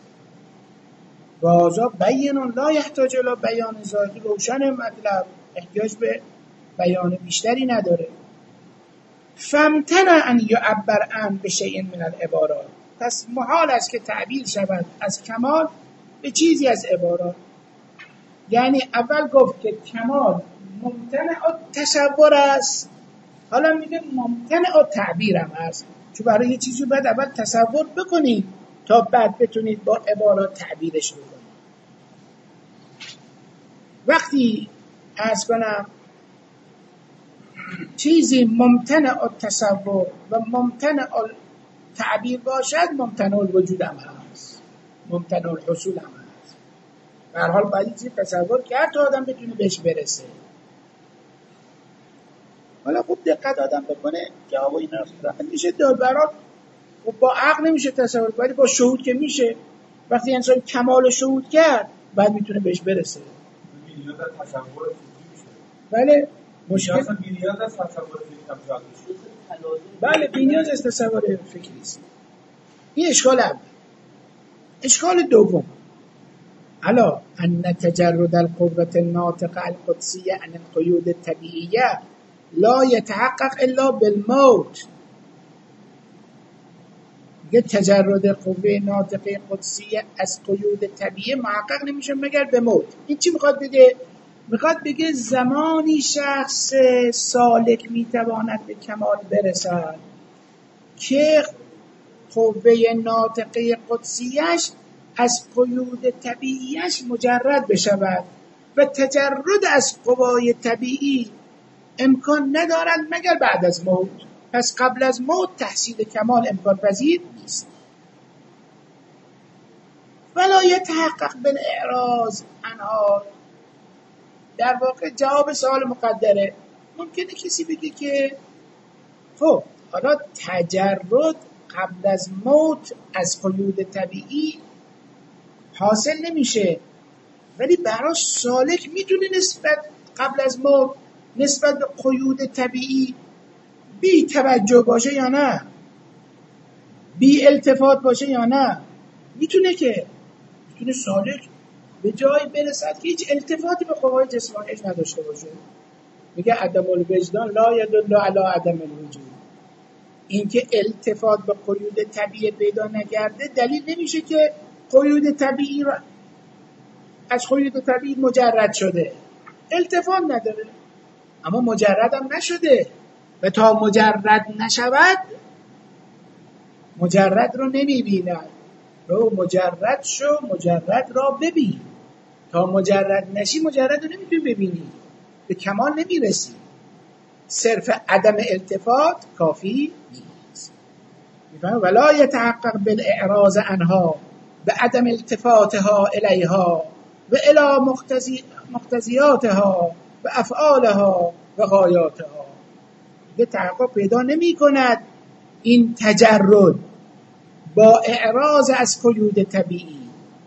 واضح بیان لا یحتاج الی بیان ظاهری، روشن مطلب، احتیاج به بیان بیشتری نداره. فامتنع ان یعبر عن بشیء من العبارات، پس محال است که تعبیر شود از کمال به چیزی از عبارات. یعنی اول گفت که کمال ممتنع التصور است، حالا میگه ممتنع التعبیر هم هست، چون برای یه چیزی باید اول تصور بکنید تا بعد بتونید با عبارات تعبیرش بکنید. وقتی عرض کنم چیزی ممتنع التصور و ممتنع التعبیر باشد، ممتنع الوجود هم هست، ممتنع الحصول هم هست. به هر حال باید چیزی تصور کرد تا آدم بتونه بهش برسه. حالا خوب دقت آدم بکنه جواب اینا رو میشه داد. برات خب با عقل نمیشه تصور، ولی با شهود که میشه. وقتی انسان کمال شهود کرد بعد میتونه بهش برسه. بی‌نیاز از تصور فیزیکی میشه. بله مشکل بی‌نیاز از تصور فیزیکی میشه. بله بی‌نیاز از تصور فکری است. این اشکال اول. اشکال دوم، الا ان تجرد القوة الناطقة القدسية عن القيود الطبيعية لا يتحقق الا بالموت. یه تجرد قوه ناطقه قدسیه از قیود طبیعی محقق نمیشه مگر به موت. این چی میخواد بگه؟ میخواد بگه زمانی شخص سالک میتواند به کمال برسد که قوه ناطقه قدسیش از قیود طبیعیش مجرد بشود و تجرد از قوای طبیعی امکان ندارد مگر بعد از موت. پس قبل از موت تحصیل کمال امکان پذیر نیست. ولا یتحقق بالاعراض عنها، در واقع جواب سوال مقدره. ممکنه کسی بگه که خب حالا تجرد قبل از موت از قیود طبیعی حاصل نمیشه، ولی برای سالک میتونه نسبت قبل از موت نسبت به قیود طبیعی بی توجه باشه یا نه، بی التفات باشه یا نه. میتونه سالک به جایی برسد که هیچ التفاتی به قوای جسمانیش نداشته باشه. میگه عدم الوجدان لا یدل علی عدم الوجود. اینکه التفات به قیود طبیعی پیدا نگرده دلیل نمیشه که قیود طبیعی را از قیود طبیعی مجرد شده. التفات نداره، اما مجرد هم نشده و تا مجرد نشود مجرد رو نمیبیند. رو مجرد شو، مجرد را ببین. تا مجرد نشی مجرد رو نمیتونی ببینی، به کمال نمیرسی. صرف عدم التفات کافی نیست. ولا یتحقق بالاعراض عنها، به عدم التفاتها الیها و الی مقتضیاتها و افعالها و غایاتها. به تحقق پیدا نمی کند این تجرد با اعراض از قیود طبیعی.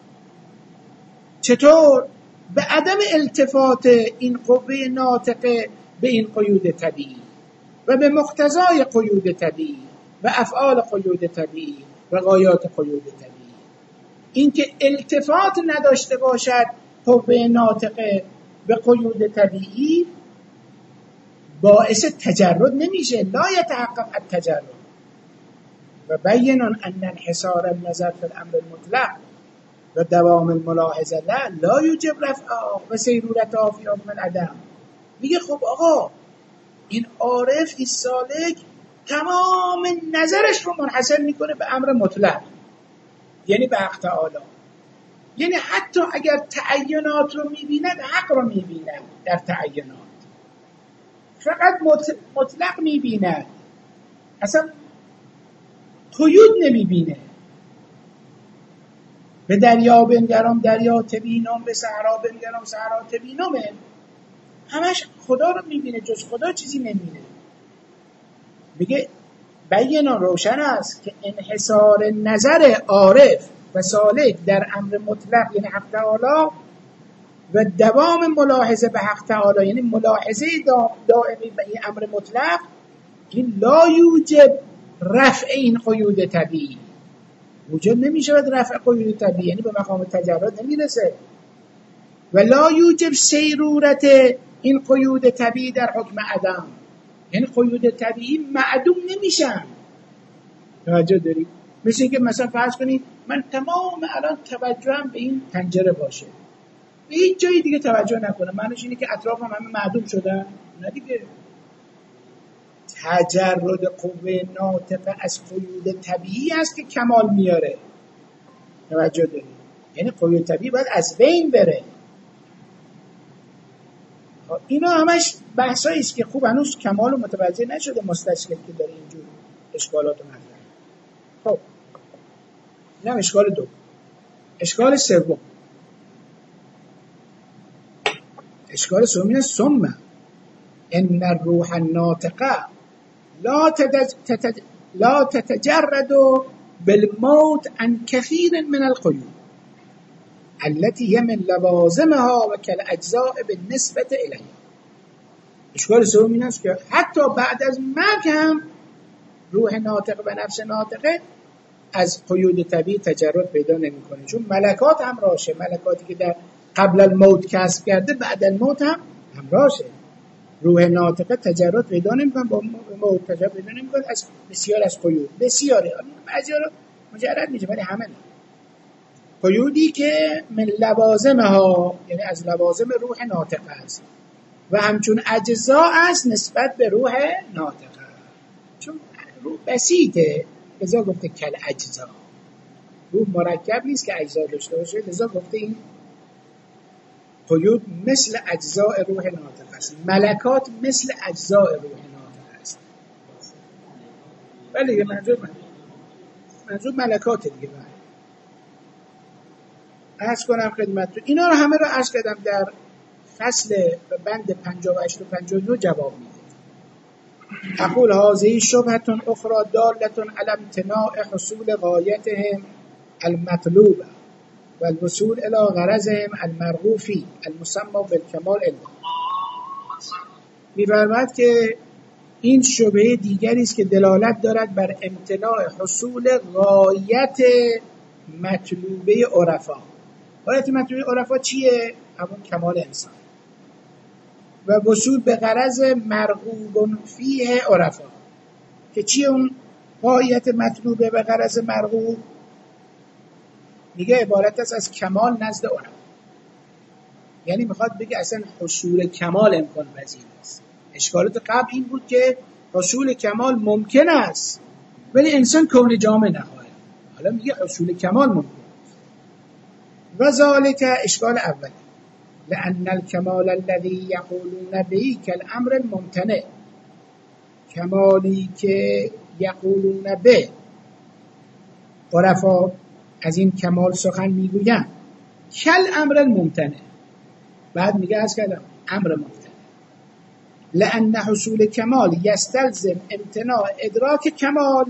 چطور؟ به عدم التفات این قوه ناطقه به این قیود طبیعی و به مقتضای قیود طبیعی و افعال قیود طبیعی و غایات قیود طبیعی. اینکه التفات نداشته باشد قوه ناطقه به قیود طبیعی باعث تجرد نمیشه. لا یتحقق التجرد. و بینن ان انحصار النظر فی الامر المطلق و دوام الملاحظه لا یوجب رفعها و سیرورتها فی حکم العدم. میگه خب آقا این عارف، این سالک تمام نظرش رو منحصر میکنه به امر مطلق، یعنی به حق تعالی. یعنی حتی اگر تعینات رو میبیند حق رو میبیند، در تعینات فقط مطلق میبیند، اصلا قیود نمیبینه. به دریا بنگرم دریا تبینم، به صحرا بنگرم صحرا تبینم. همش خدا رو میبینه، جز خدا چیزی نمیبینه. میگه بینا روشن است که انحصار نظر عارف و سالک در امر مطلق یعنی حق تعالی و دوام ملاحظه به حق تعالی یعنی ملاحظه دائمی به این امر مطلق، این لا یوجب رفع این قیود طبیعی. موجب نمیشه رفع قیود طبیعی، یعنی به مقام تجرد نمیرسه. و لا یوجب سیرورت این قیود طبیعی در حکم عدم. یعنی قیود طبیعی معدوم نمیشن. توجه داری؟ مثل اینکه مثلا فرض کنید من تمام الان توجهم به این پنجره باشه، به هیچ جای دیگه توجه نکنم، معنیش اینه که اطرافم همه معدوم شدن؟ نه دیگه. تجرد قوه ناطقه از قیود طبیعی است که کمال میاره. توجه داری؟ یعنی قیود طبیعی باید از بین بره. اینا همش بحثایی است که خوب هنوز کمال رو متوجه نشده مستشکل که داره اینجور اشکالات رو مطرح. خب اینم اشکال دو. اشکال سوم، اشکال سوم اینه ثم ان الروح الناطقه لا تتجرد بالموت عن كثير من القيود التي هي من لوازمها و كالاجزاء بالنسبه اليها. اشکال سوم این است که حتی بعد از مرگ هم روح ناطق و نفس ناطقه از قیود طبیعی تجرد پیدا نمی‌کنه، چون ملکات هم راشه. ملکاتی که در قبل الموت کسب کرده بعد الموت هم راشه. روح ناطقه تجرد پیدا نمی‌کنه، با موت تجرد پیدا نمی‌کنه از بسیار از قیود. بسیاری بعضیا رو مجرد میشه ولی همه نه. قیودی که من لوازمها، یعنی از لوازم روح ناطقه است و همچون اجزا است نسبت به روح ناطقه، چون روح بسیطه لذا گفته کل اجزا. روح مرکب نیست که اجزا داشته باشه، لذا گفته این قیود مثل اجزاء روح ناطقه است. ملکات مثل اجزاء روح ناطقه است. ولی منظور ملکات دیگه. عرض کنم خدمتتون اینا رو همه رو عرض کردم در فصل بند 58 و 59 جواب میده. اقول هذه شبهة اخرى دالة على امتناع حصول غایتهم المطلوبه و الوصول الى غرضهم المرغوب فيه المسمى بالکمال عنده. می‌فرماید که این شبهه دیگری است که دلالت دارد بر امتناع حصول غایت مطلوبه عرفا. غایت مطلوبه عرفا چیه؟ همون کمال انسان. و وصول به غرض مرغوب فیه عرفا که چیه اون غایت مطلوبه به غرض مرغوب؟ میگه عبارت است از کمال نزد عرفا. یعنی میخواد بگه اصلا حصول کمال امکان پذیر است. اشکالات قبل این بود که حصول کمال ممکن است ولی انسان کون جامع نخواهد. حالا میگه حصول کمال ممکن است. و ذالک اشکال اولی لأن الكمال الذي يقولون به كالامر الممتنع. کمالی که یقولون به عرفا از این کمال سخن میگویند کالامر الممتنع. بعد میگه از کلام امر ممتنع. لأن حصول کمال یستلزم امتناع ادراک کمال.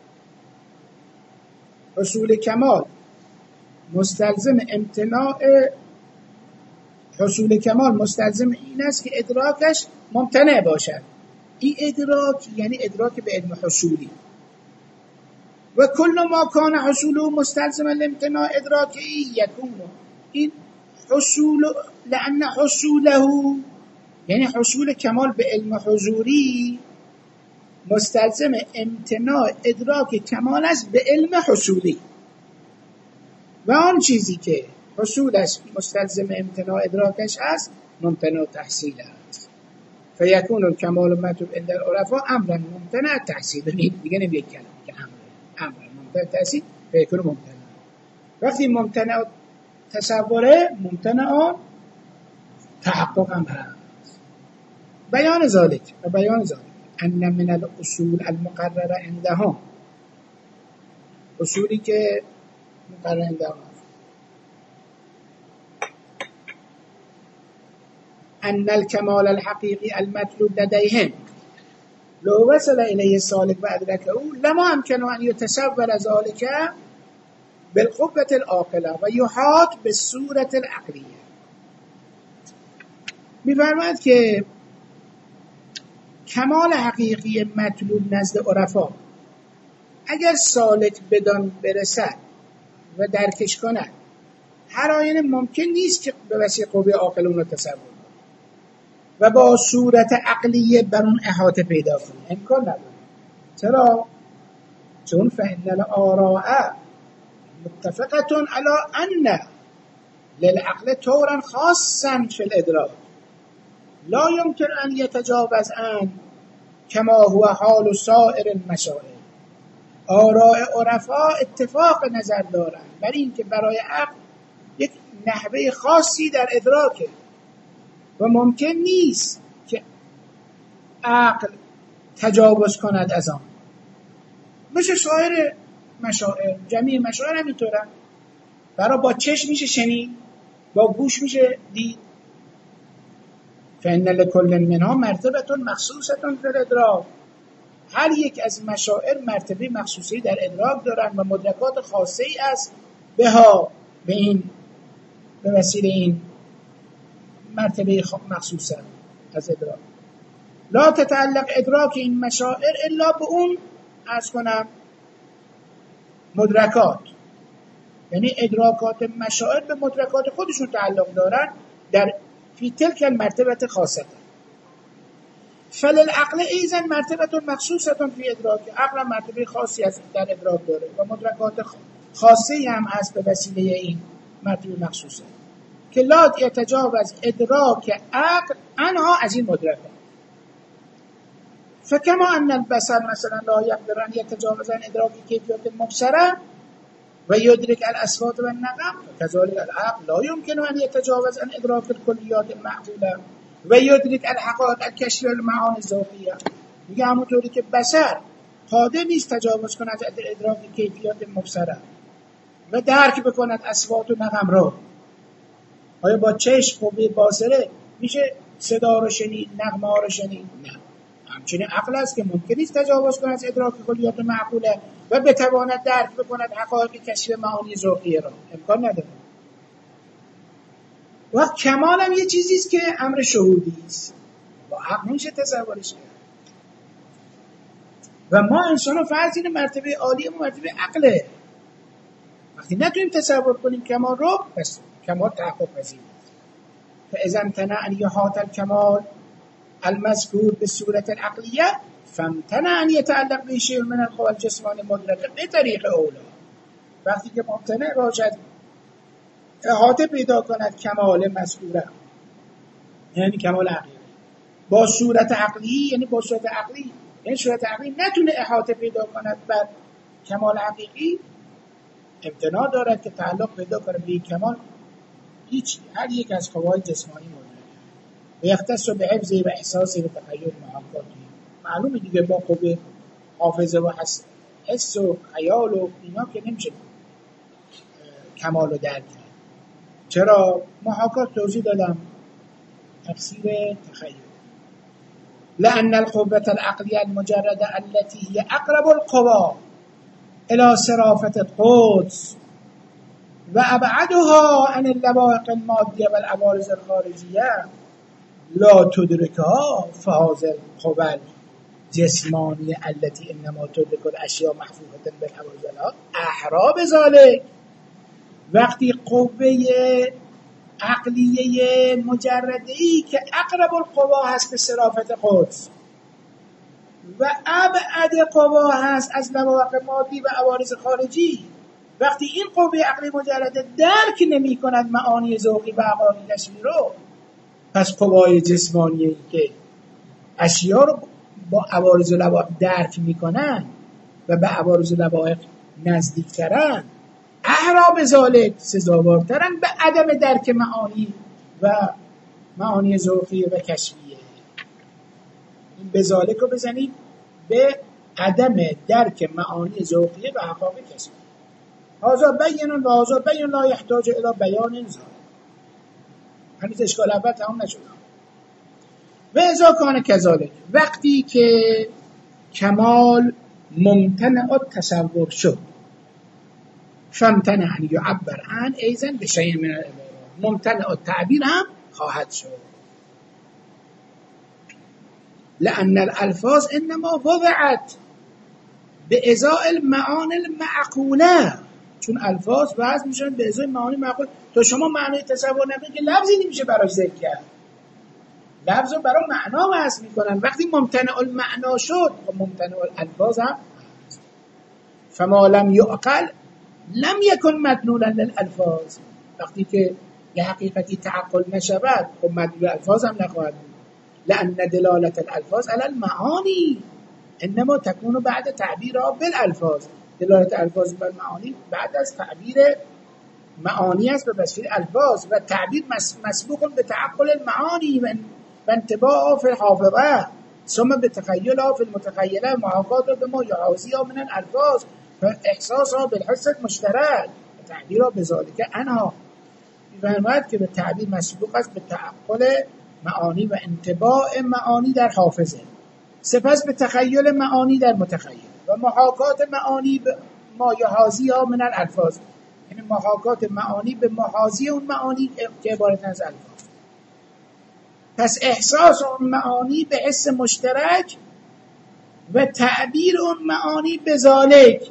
حصول کمال مستلزم امتناع، حصول کمال مستلزم این است که ادراکش ممتنع باشد. این ادراک یعنی ادراک به علم حصولی. و کل ما کان حصوله مستلزم الامتناع ادراکی یکون. این حصول لأن حصوله یعنی حصول کمال به علم حضوری مستلزم امتناع ادراک کمال است به علم حصولی و آن چیزی که حصولش مستلزم امتناع ادراکش است ممتنع تحصیل است. فیکون الکمال مطلوب عند العرفا امرا ممتنع تحصیل. دیگه نمیگه کلام که امر ممتنع تحصیل فیکون ممتنع. وقتی ممتنع تصوره ممتنع تحقق هم هست. بیان ذالک ان من الاصول المقرره عندهم، اصولی که مقرر عندهم، ان الكمال الحقيقي المطلوب لديهم لو وصل اليه السالك وادركه لما امكن ان يتصور ذلك بالقوه العاقله و يحاط بالصوره العقليه. می‌فرماید که کمال حقیقی مطلوب نزد عرفا اگر سالک بدان برسد و درکش کند هر آینه ممکن نیست که به وسیله قوه عاقل اون رو تصور کنه و با صورت عقلیه بر اون احاطه پیدا کنه، امکان نداره. چرا؟ چون فإن الآراء متفقة على أن للعقل طورا خاصا في الإدراك لا يمكن أن يتجاوز عنه كما هو حال سائر المشاعر. آراء عرفا اتفاق نظر دارند بر این که برای عقل یک نحوه خاصی در ادراکه و ممکن نیست که عقل تجاوز کند از آن. مثل سایر مشاعر، جمعی مشاعر همینطوره. برای با چشم میشه شنید، با گوش میشه دید. فإن لكل منها مرتبة مخصوصة في الادراک. هر یک از مشاعر مرتبه مخصوصی در ادراک دارند و مدرکات خاصه ای است به وسیله این مرتبه مخصوصه از ادراک. لا تتعلق ادراک این مشاعر الا به اون از کنم مدرکات، یعنی ادراکات مشاعر به مدرکات خودشون تعلق دارن در فی تلک المرتبه خاصه. فللعقل ایضا مرتبه مخصوصه فی ادراک. عقل مرتبه خاصی از در ادراک داره و مدرکات خاصه هم هست به وسیله این مرتبه مخصوصه که لا یتجاوز ادراک عقل انها از این مدرکات. فكما أن البصر مثلا لا يقدر أن يتجاوز عن إدراك كيفيات مبصرة ويدرك الأصوات والنغم، كذلك العقل لا يمكن أن يتجاوز عن إدراك الكليات المعقولة ويدرك الحقائق الكشفية والمعاني الذوقية. میگه همونطوری که بصر قادر نیست تجاوز کند از ادراک کیفیات مبصره و درک بکند اصوات و نغم را. آیا با چشم قوه باصره میشه صدا رو شنید، نغمه ها رو شنید؟ نه. همچنین عقل است که ممکن نیست تجاوز کند از ادراک کلیات معقوله و بتواند درک بکند حقایق کشف معانی ذوقیه را. امکان نداره. و کمال هم یه چیزی است که امر شهودی است، با عقل نمیشه تصورش کرد. و ما انسان فرض این مرتبه عالی مرتبه عقله. وقتی نتونیم تصور کنیم کمال رو، پس کمال تحقق پذیر نیست. فاذا امتنع ان يحاط الكمال المذکور به صورت العقلیه فامتنع ان يتعلق به شیء من القوى الجسمانی مدرکه به طریق اولا. وقتی که ممتنع باشد احاطه پیدا کند کمال مذکوره، یعنی کمال عقلی با صورت عقلی، یعنی با صورت عقلی، یعنی صورت عقلی نتونه احاطه پیدا کند بر کمال حقیقی، امتناع دارد که تعلق پیدا کنه به کمال هیچ هر یک از قوای جسمانی مدرکه و یختص به حفظی و احساسی و تخیل محاکاتی. معلومه دیگه با قوه حافظه و حس و خیال و اینا که نمیشه کمال رو درک کرد. چرا؟ محاکات توضیح دادم، تفسیر تخیل. لأن القوة العقلية المجردة التي هي أقرب القوى إلى صرافة القدس وأبعدها عن اللوائق المادية والعوارض الخارجية لا تدركها فهذه القوى الجسمانية التي إنما تدرك الأشياء محفوفة بالعوارض أحرى بذلك. وقتی قوه عقلیه مجرده‌ای که اقرب القوا هست به صرافت قدس و ابعد قوا هست از لوائق مادی و عوارض خارجی، وقتی این قوه عقلی مجرده درک نمی کند معانی ذوقی و حقایق کشفی رو، پس قوای جسمانی که اشیا رو با عوارض و لوائق درک می کنند و به عوارض و لوائق نزدیک ترند، احرا به ذالک سزاوارترن به عدم درک معانی و معانی ذوقی و کشفیه. این به ذالک رو بزنید به عدم درک معانی ذوقی و حقایق کشفی. هذا بین و هذا بین لا یحتاج الی بیان ذالک. هنوز اشکال اول تمام نشد. و اذا کان کذالک، وقتی که کمال ممتنع التصور شد، فامتنع ان يعبر عن ایضا بشیء من العبارات، ممتنع التعبیر هم خواهد شد. لأن الالفاظ انما وضعت بإزاء المعانی المعقوله، چون الفاظ وضع میشن به ازای معانی معقول. تا شما معنی تصور نکنید که لفظی نمیشه براش ذکر کرد. لفظ رو برای معنا وضع میکنن. وقتی ممتنع المعنا شد ممتنع الالفاظ هم فما لم یعقل لم یکن مدلولا للالفاظ. وقتی که یه حقیقتی تعقل نشود خب مدلول الفاظ هم نخواهد بود. لأن دلالة الالفاظ على المعانی انما تكون بعد تعبیرها بالالفاظ. دلالت الفاظ بر معانی بعد از تعبیر معانی است به تصویر الفاظ و تعبیر مسبوق به تعقل المعانی و انطباعها في الحافظه ثم بتخيلها في المتخيله محاکات به ما یعازیها من الالفاظ فاحساسها بالحس المشترك تعبیرها بذالک عنها. می‌فرماید که به تعبیر مسبوق است به تعقل معانی و انطباع معانی در حافظه، سپس به تخیل معانی در متخیل و محاکات معانی به ما یحاذیها من الالفاظ، یعنی محاکات معانی به محاذی اون معانی که عبارت از الفاظ. پس احساس اون معانی به حس مشترک و تعبیر اون معانی به ذالک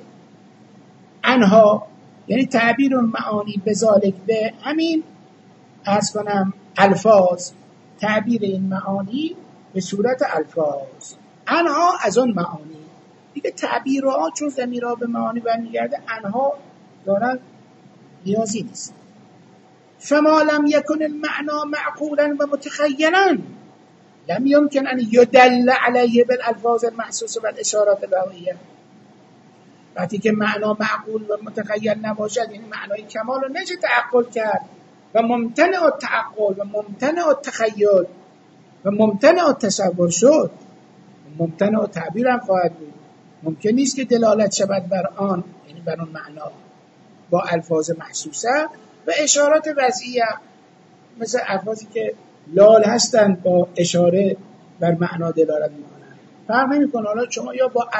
عنها، یعنی تعبیر اون معانی به ذالک به همین عرض کنم الفاظ، تعبیر این معانی به صورت الفاظ عنها از اون معانی دیگه. تعبیرها چون ضمیرها به معانی برمیگرده عنها دارن نیازی نیست. فما لم يكن المعنى معقولا و متخيلا لم يمكن ان يدل عليه بالالفاظ المحسوسه والاشارات الرویه. وقتی که معنا معقول و متخیل نباشد یعنی معنای کمال رو نشه تعقل کرد و ممتنع التعقل و ممتنع التخیل و ممتنع التصور شد، ممتنع التعبیر هم خواهد بود. ممکن نیست که دلالت شود بر آن، یعنی بر آن معنا با الفاظ محسوسه و اشارات وضعیه، مثل الفاظی که لال هستند با اشاره بر معنا دلالت میکنند. فرق نمیکنه حالا شما یا با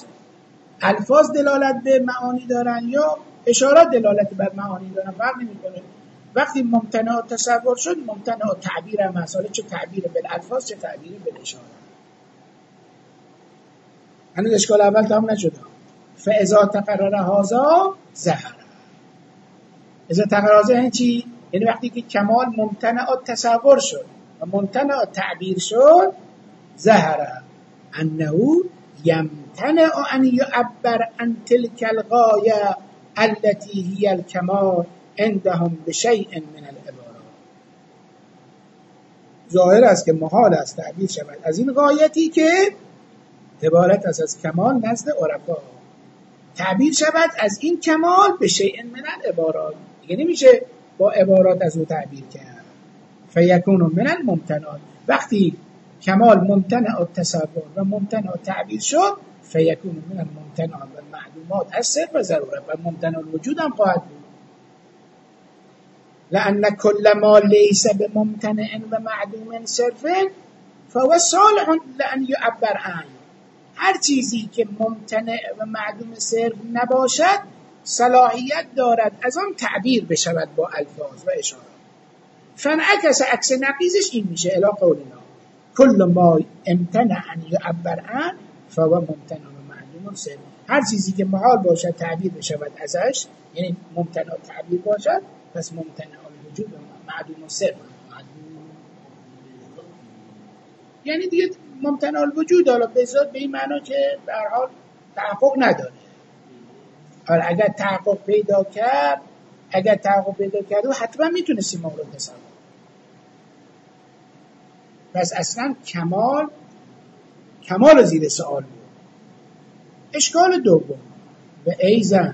الفاظ دلالت به معانی دارن یا اشارات دلالت بر معانی دارن، فرق نمیکنه. وقتی ممتنع تصور شد ممتنع تعبیر هم هست، حالا چه تعبیر بالالفاظ چه تعبیر بالاشاره. هنوز اشکال اول تمام نشد. فاذا تقرر هذا ظهر. اذا تقرر هذا یعنی چی؟ یعنی وقتی که کمال ممتنع تصور شد و ممتنع تعبیر شد، ظهر انه يمتنع ان يعبر عن تلك الغايه التي هي الكمال عندهم بشيء من العبارات. ظاهر است که محال است تعبیر شود از این غایتی که عبارت است از کمال نزد عرفا، تعبیر شود از این کمال به شیء من العبارات، دیگه نمیشه با عبارات از او تعبیر کرد. فیکون من الممتنعات، وقتی کمال ممتنع التصور و ممتنع تعبیر شد فیکون من الممتنعات و معلومات از صرف و ضرورت و ممتنع الوجود هم خواهد بود. لأن كل ما ليس بممتنع و معدوم صرف فهو صالح لأن يعبر عنه. هر چیزی که ممتنع و معدوم صرف نباشد صلاحیت دارد از آن تعبیر بشود با الفاظ و اشارات. فانعکس عکس نقیضش این میشه الی قولنا کل ما امتنع ان یعبر عنه فهو ممتنع و معدوم صرف. هر چیزی که محال باشد تعبیر بشود ازش، یعنی ممتنع تعبیر باشد، پس ممتنع الوجود و معدوم صرف. یعنی دیگه ممتنع الوجود حالا به ذات به این معنا که به هر حال تحقق نداره. حالا اگر تحقق پیدا کرد و حتما میتونستیم اون رو تصور. پس اصلا کمال زیر سوال بود. اشکال دوم و ایزن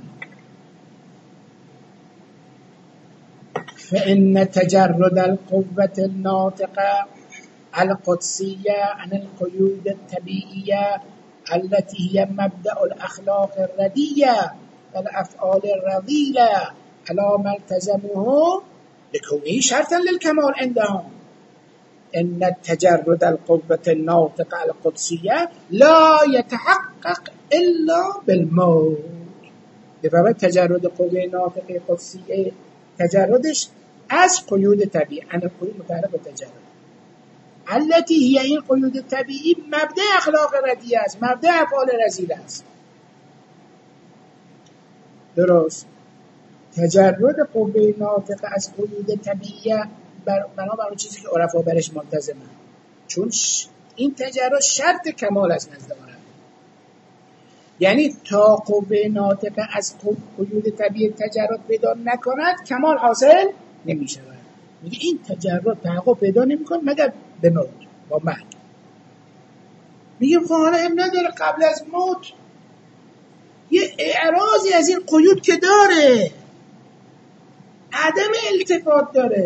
فإن تجرد القوة الناطقة القدسية عن القيود الطبيعية التي هي مبدأ الأخلاق الردية والأفعال الرذيلة على ما التزموه لكونه شرطا للكمال عندهم. إن تجرد القوة الناطقة القدسية لا يتحقق إلا بالموت. بفرمایید تجرد قوه ناطقه قدسیه تجردش از قیود طبیعی، ان قیود متعلق به تجرد التي هي این قیود طبیعی مبدأ اخلاق ردیه است، مبدأ افعال رذیله است. درست. تجرد قوه ناطقه از قیود طبیعیه بنابر چیزی که عرفا برش ملتزمن، چون این تجرد شرط کمال است نزد عرفا. یعنی تا قوه ناطقه از قیود طبیعی تجرد پیدا نکند کمال حاصل نمی شود. میگه این تجرد تحقق پیدا نمی کند مگر به موت، با مرگ. میگه خب حالا هم نداره قبل از موت یه اعراضی از این قیود که داره، عدم التفات داره،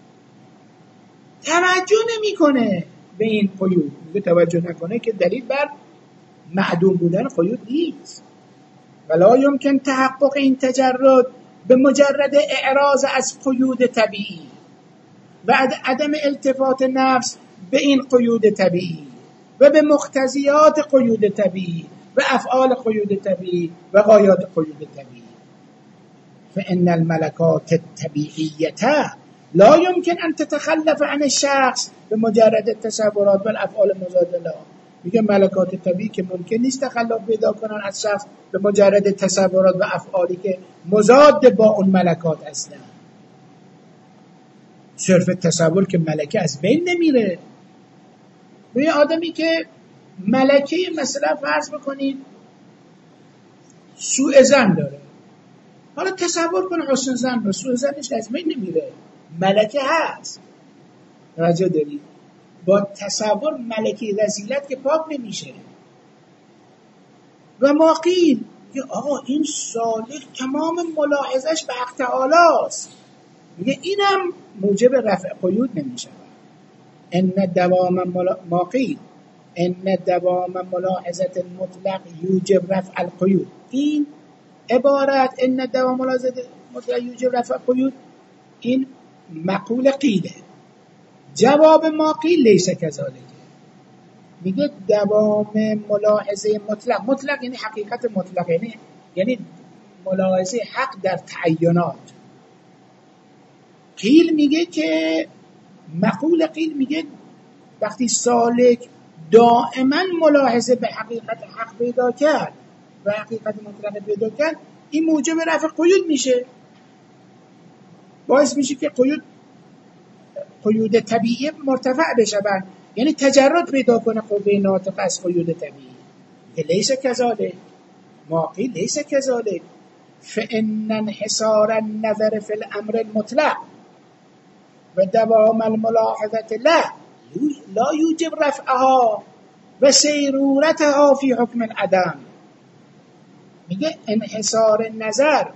توجه نمی کنه به این قیود. میگه توجه نکنه که دلیل بر معدوم بودن قیود نیست. ولا یمکن تحقق این تجرد به مجرد اعراض از قیود طبیعی و عدم التفات نفس به این قیود طبیعی و به مقتضیات قیود طبیعی و افعال قیود طبیعی و غایات قیود طبیعی. فإن الملكات الطبيعية لا يمكن أن تتخلف عن الشخص بمجرد التصورات والأفعال المضاد لها. میگه ملکات طبیعی که ممکن نیست تخلف پیدا کنن از شخص به مجرد تصورات و افعالی که مضاد با اون ملکات هستن. صرف تصور که ملکه از بین نمیره. یه آدمی که ملکه مثلا فرض بکنید سوء ظن داره، حالا تصور کن حسن ظن و سوء ظنش از بین نمیره، ملکه هست. راجع دارید با تصور ملکه رذیلت که پاک نمیشه. و ما قیل که آقا این سالک تمام ملاحظش به حق تعالی است، میگه اینم موجب رفع قیود نمیشه. ان دوام ما قیل ان دوام ملاحظه المطلق یوجب رفع القیود. این عبارت ان دوام ملاحظه مطلق یوجب رفع القیود این مقول قیله. جواب ما قیل لیس کذالک، میگه دوام ملاحظه مطلق یعنی حقیقت مطلق، یعنی ملاحظه حق در تعینات. قیل میگه که مقول قیل میگه وقتی سالک دائما ملاحظه به حقیقت حق پیدا کرد و حقیقت مطلق پیدا کرد، این موجب رفع قیود میشه، باعث میشه که قیود طبیعی مرتفع بشه، یعنی تجرد پیدا کنه قوه ناطقه از قیود طبیعی. لیس کذالک، ما قیل لیس کذالک فإن انحصار النظر في الامر المطلق و دوام الملاحظه لا یوجب رفعها و سیرورتها فی حکم العدم. میگه انحصار نظر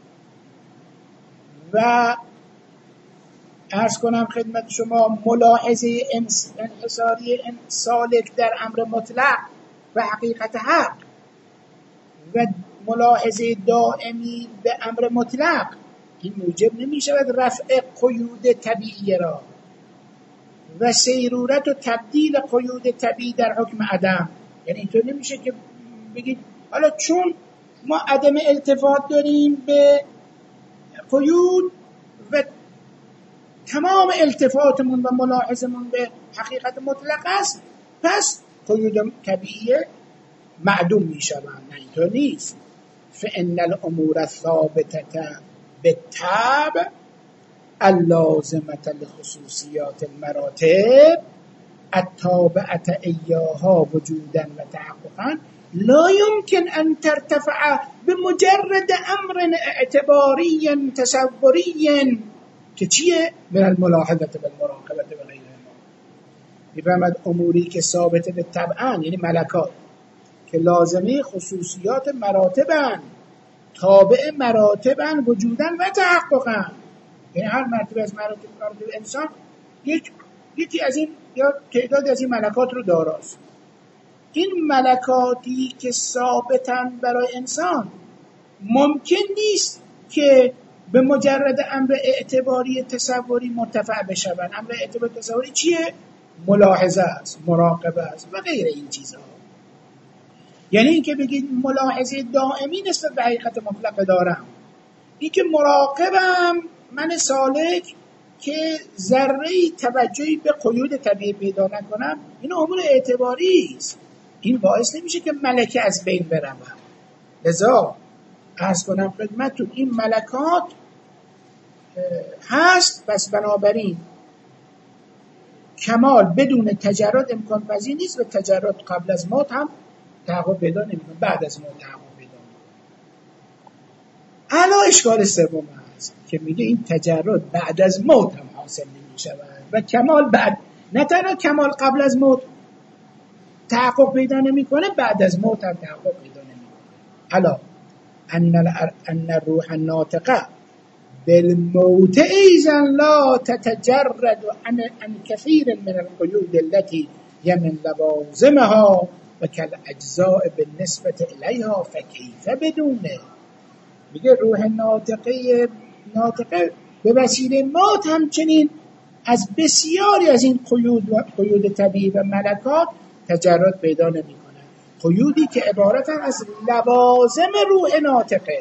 و عرض کنم خدمت شما ملاحظه انحصاری سالک در امر مطلق و حقیقت حق و ملاحظه دائمی به امر مطلق، این موجب نمی شود رفع قیود طبیعی را و سیرورت و تبدیل قیود طبیعی در حکم عدم. یعنی اینطور نمیشه که بگید حالا چون ما عدم التفات داریم به قیود و تمام التفاتمون و ملاحظمون به حقیقت مطلق است، پس قیود طبیعی معدوم می شوند. نه اینطور نیست. فإن الامور الثابته بالطبع اللازمه لخصوصیات المراتب التابعه ایاها وجودا و تحققا لا يمكن ان ترتفع بمجرد امر اعتباری تصوری که چیه؟ من الملاحظه بالمراقبه و غیرها. میفهمد اموری که ثابته به طبعاً یعنی ملکات که لازمه خصوصیات مراتبن، تابع مراتبن وجوداً و تحققاً. یعنی هر مرتبه از مراتب انسان یکی از این یا تعداد از این ملکات رو داراست. این ملکاتی که ثابتن برای انسان ممکن نیست که به مجرد امر اعتباری تصوری مرتفع بشوند. امر اعتباری تصوری چیه؟ ملاحظه است، مراقبه است و غیر این چیزها. یعنی این که بگید ملاحظه دائمی نسبت به حقیقت مطلق دارم، این که مراقبم من سالک که ذره‌ای توجهی به قیود طبیعی پیدا نکنم، این امور اعتباری است. این باعث نمیشه که ملکه از بین برم. لذا عرض کنم خدمتتون این ملکات هست، پس بنابراین کمال بدون تجرد امکان پذیر نیست و تجرد قبل از موت هم تحقق پیدا نمیکنه، بعد از موت تحقق پیدا میکنه. الا اشکال سوم هست که میگه این تجرد بعد از موت هم حاصل نمیشود و کمال بعد، نه تنها کمال قبل از موت تحقق پیدا نمیکنه، بعد از موت هم تحقق پیدا نمیکنه. الا ان الروح الناطقه بالموت ایضا لا تتجرد عن كثير من القيود التي هي من لوازمها و كالاجزاء بالنسبه الیها فکیف بدونه. میگه روح ناطقه به وسیله موت همچنین از بسیاری از این قیود طبیعی و ملکات تجرد پیدا نمی‌کنه، قیودی که عبارتن از لوازم روح ناطقه،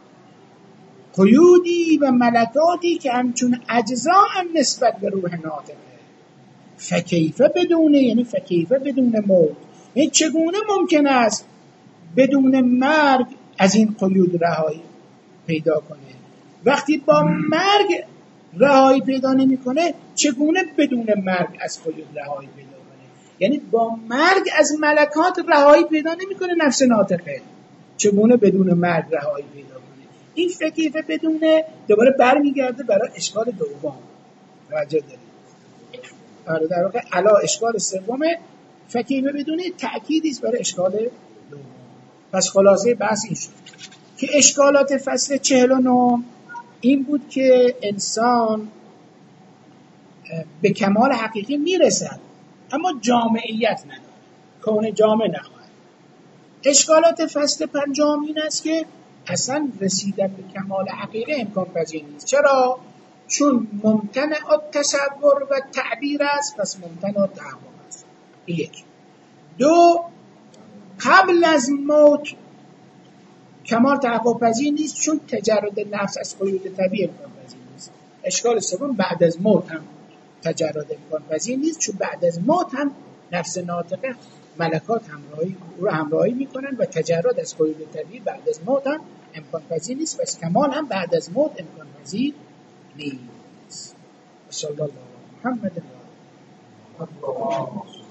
قیودی و ملکاتی که همچون اجزا هم نسبت به روح ناطقه. فکیف بدونه یعنی فکیف بدون موت، یعنی چگونه ممکن است بدون مرگ از این قیود رهایی پیدا کنه؟ وقتی با مرگ رهایی پیدا نمی‌کنه چگونه بدون مرگ از قیود رهایی پیدا کنه؟ یعنی با مرگ از ملکات رهایی پیدا نمی‌کنه نفس ناطقه، چگونه بدون مرگ رهایی پیدا کنه؟ این فکیفه بدونه دوباره برمیگرده برای اشکال دوم. توجه دارید؟ در واقع علا اشکال سومه، فکیفه بدونه تأکیدی است برای اشکال دوم. پس خلاصه بحث این شد که اشکالات فصل 49 این بود که انسان به کمال حقیقی میرسد اما جامعیت نداره، کون جامع نخواهد. اشکالات فصل 5 این است که اصلا رسیدن به کمال حقیقی امکان پذیر نیست. چرا؟ چون ممتنع التصور و تعبیر است، پس ممتنع التحقق است. یک. دو، قبل از موت کمال تحقق پذیر نیست چون تجرد نفس از قیود طبیعی امکان پذیر نیست. اشکال سوم، بعد از موت هم تجرد امکان پذیر نیست چون بعد از موت هم نفس ناطقه ملکات همراهی میکنن و تجرد از قیود طبیعی بعد از موت هم امکان پذیر نیست، پس کمال هم بعد از موت امکان پذیر نیست. صلی الله علیه و محمد.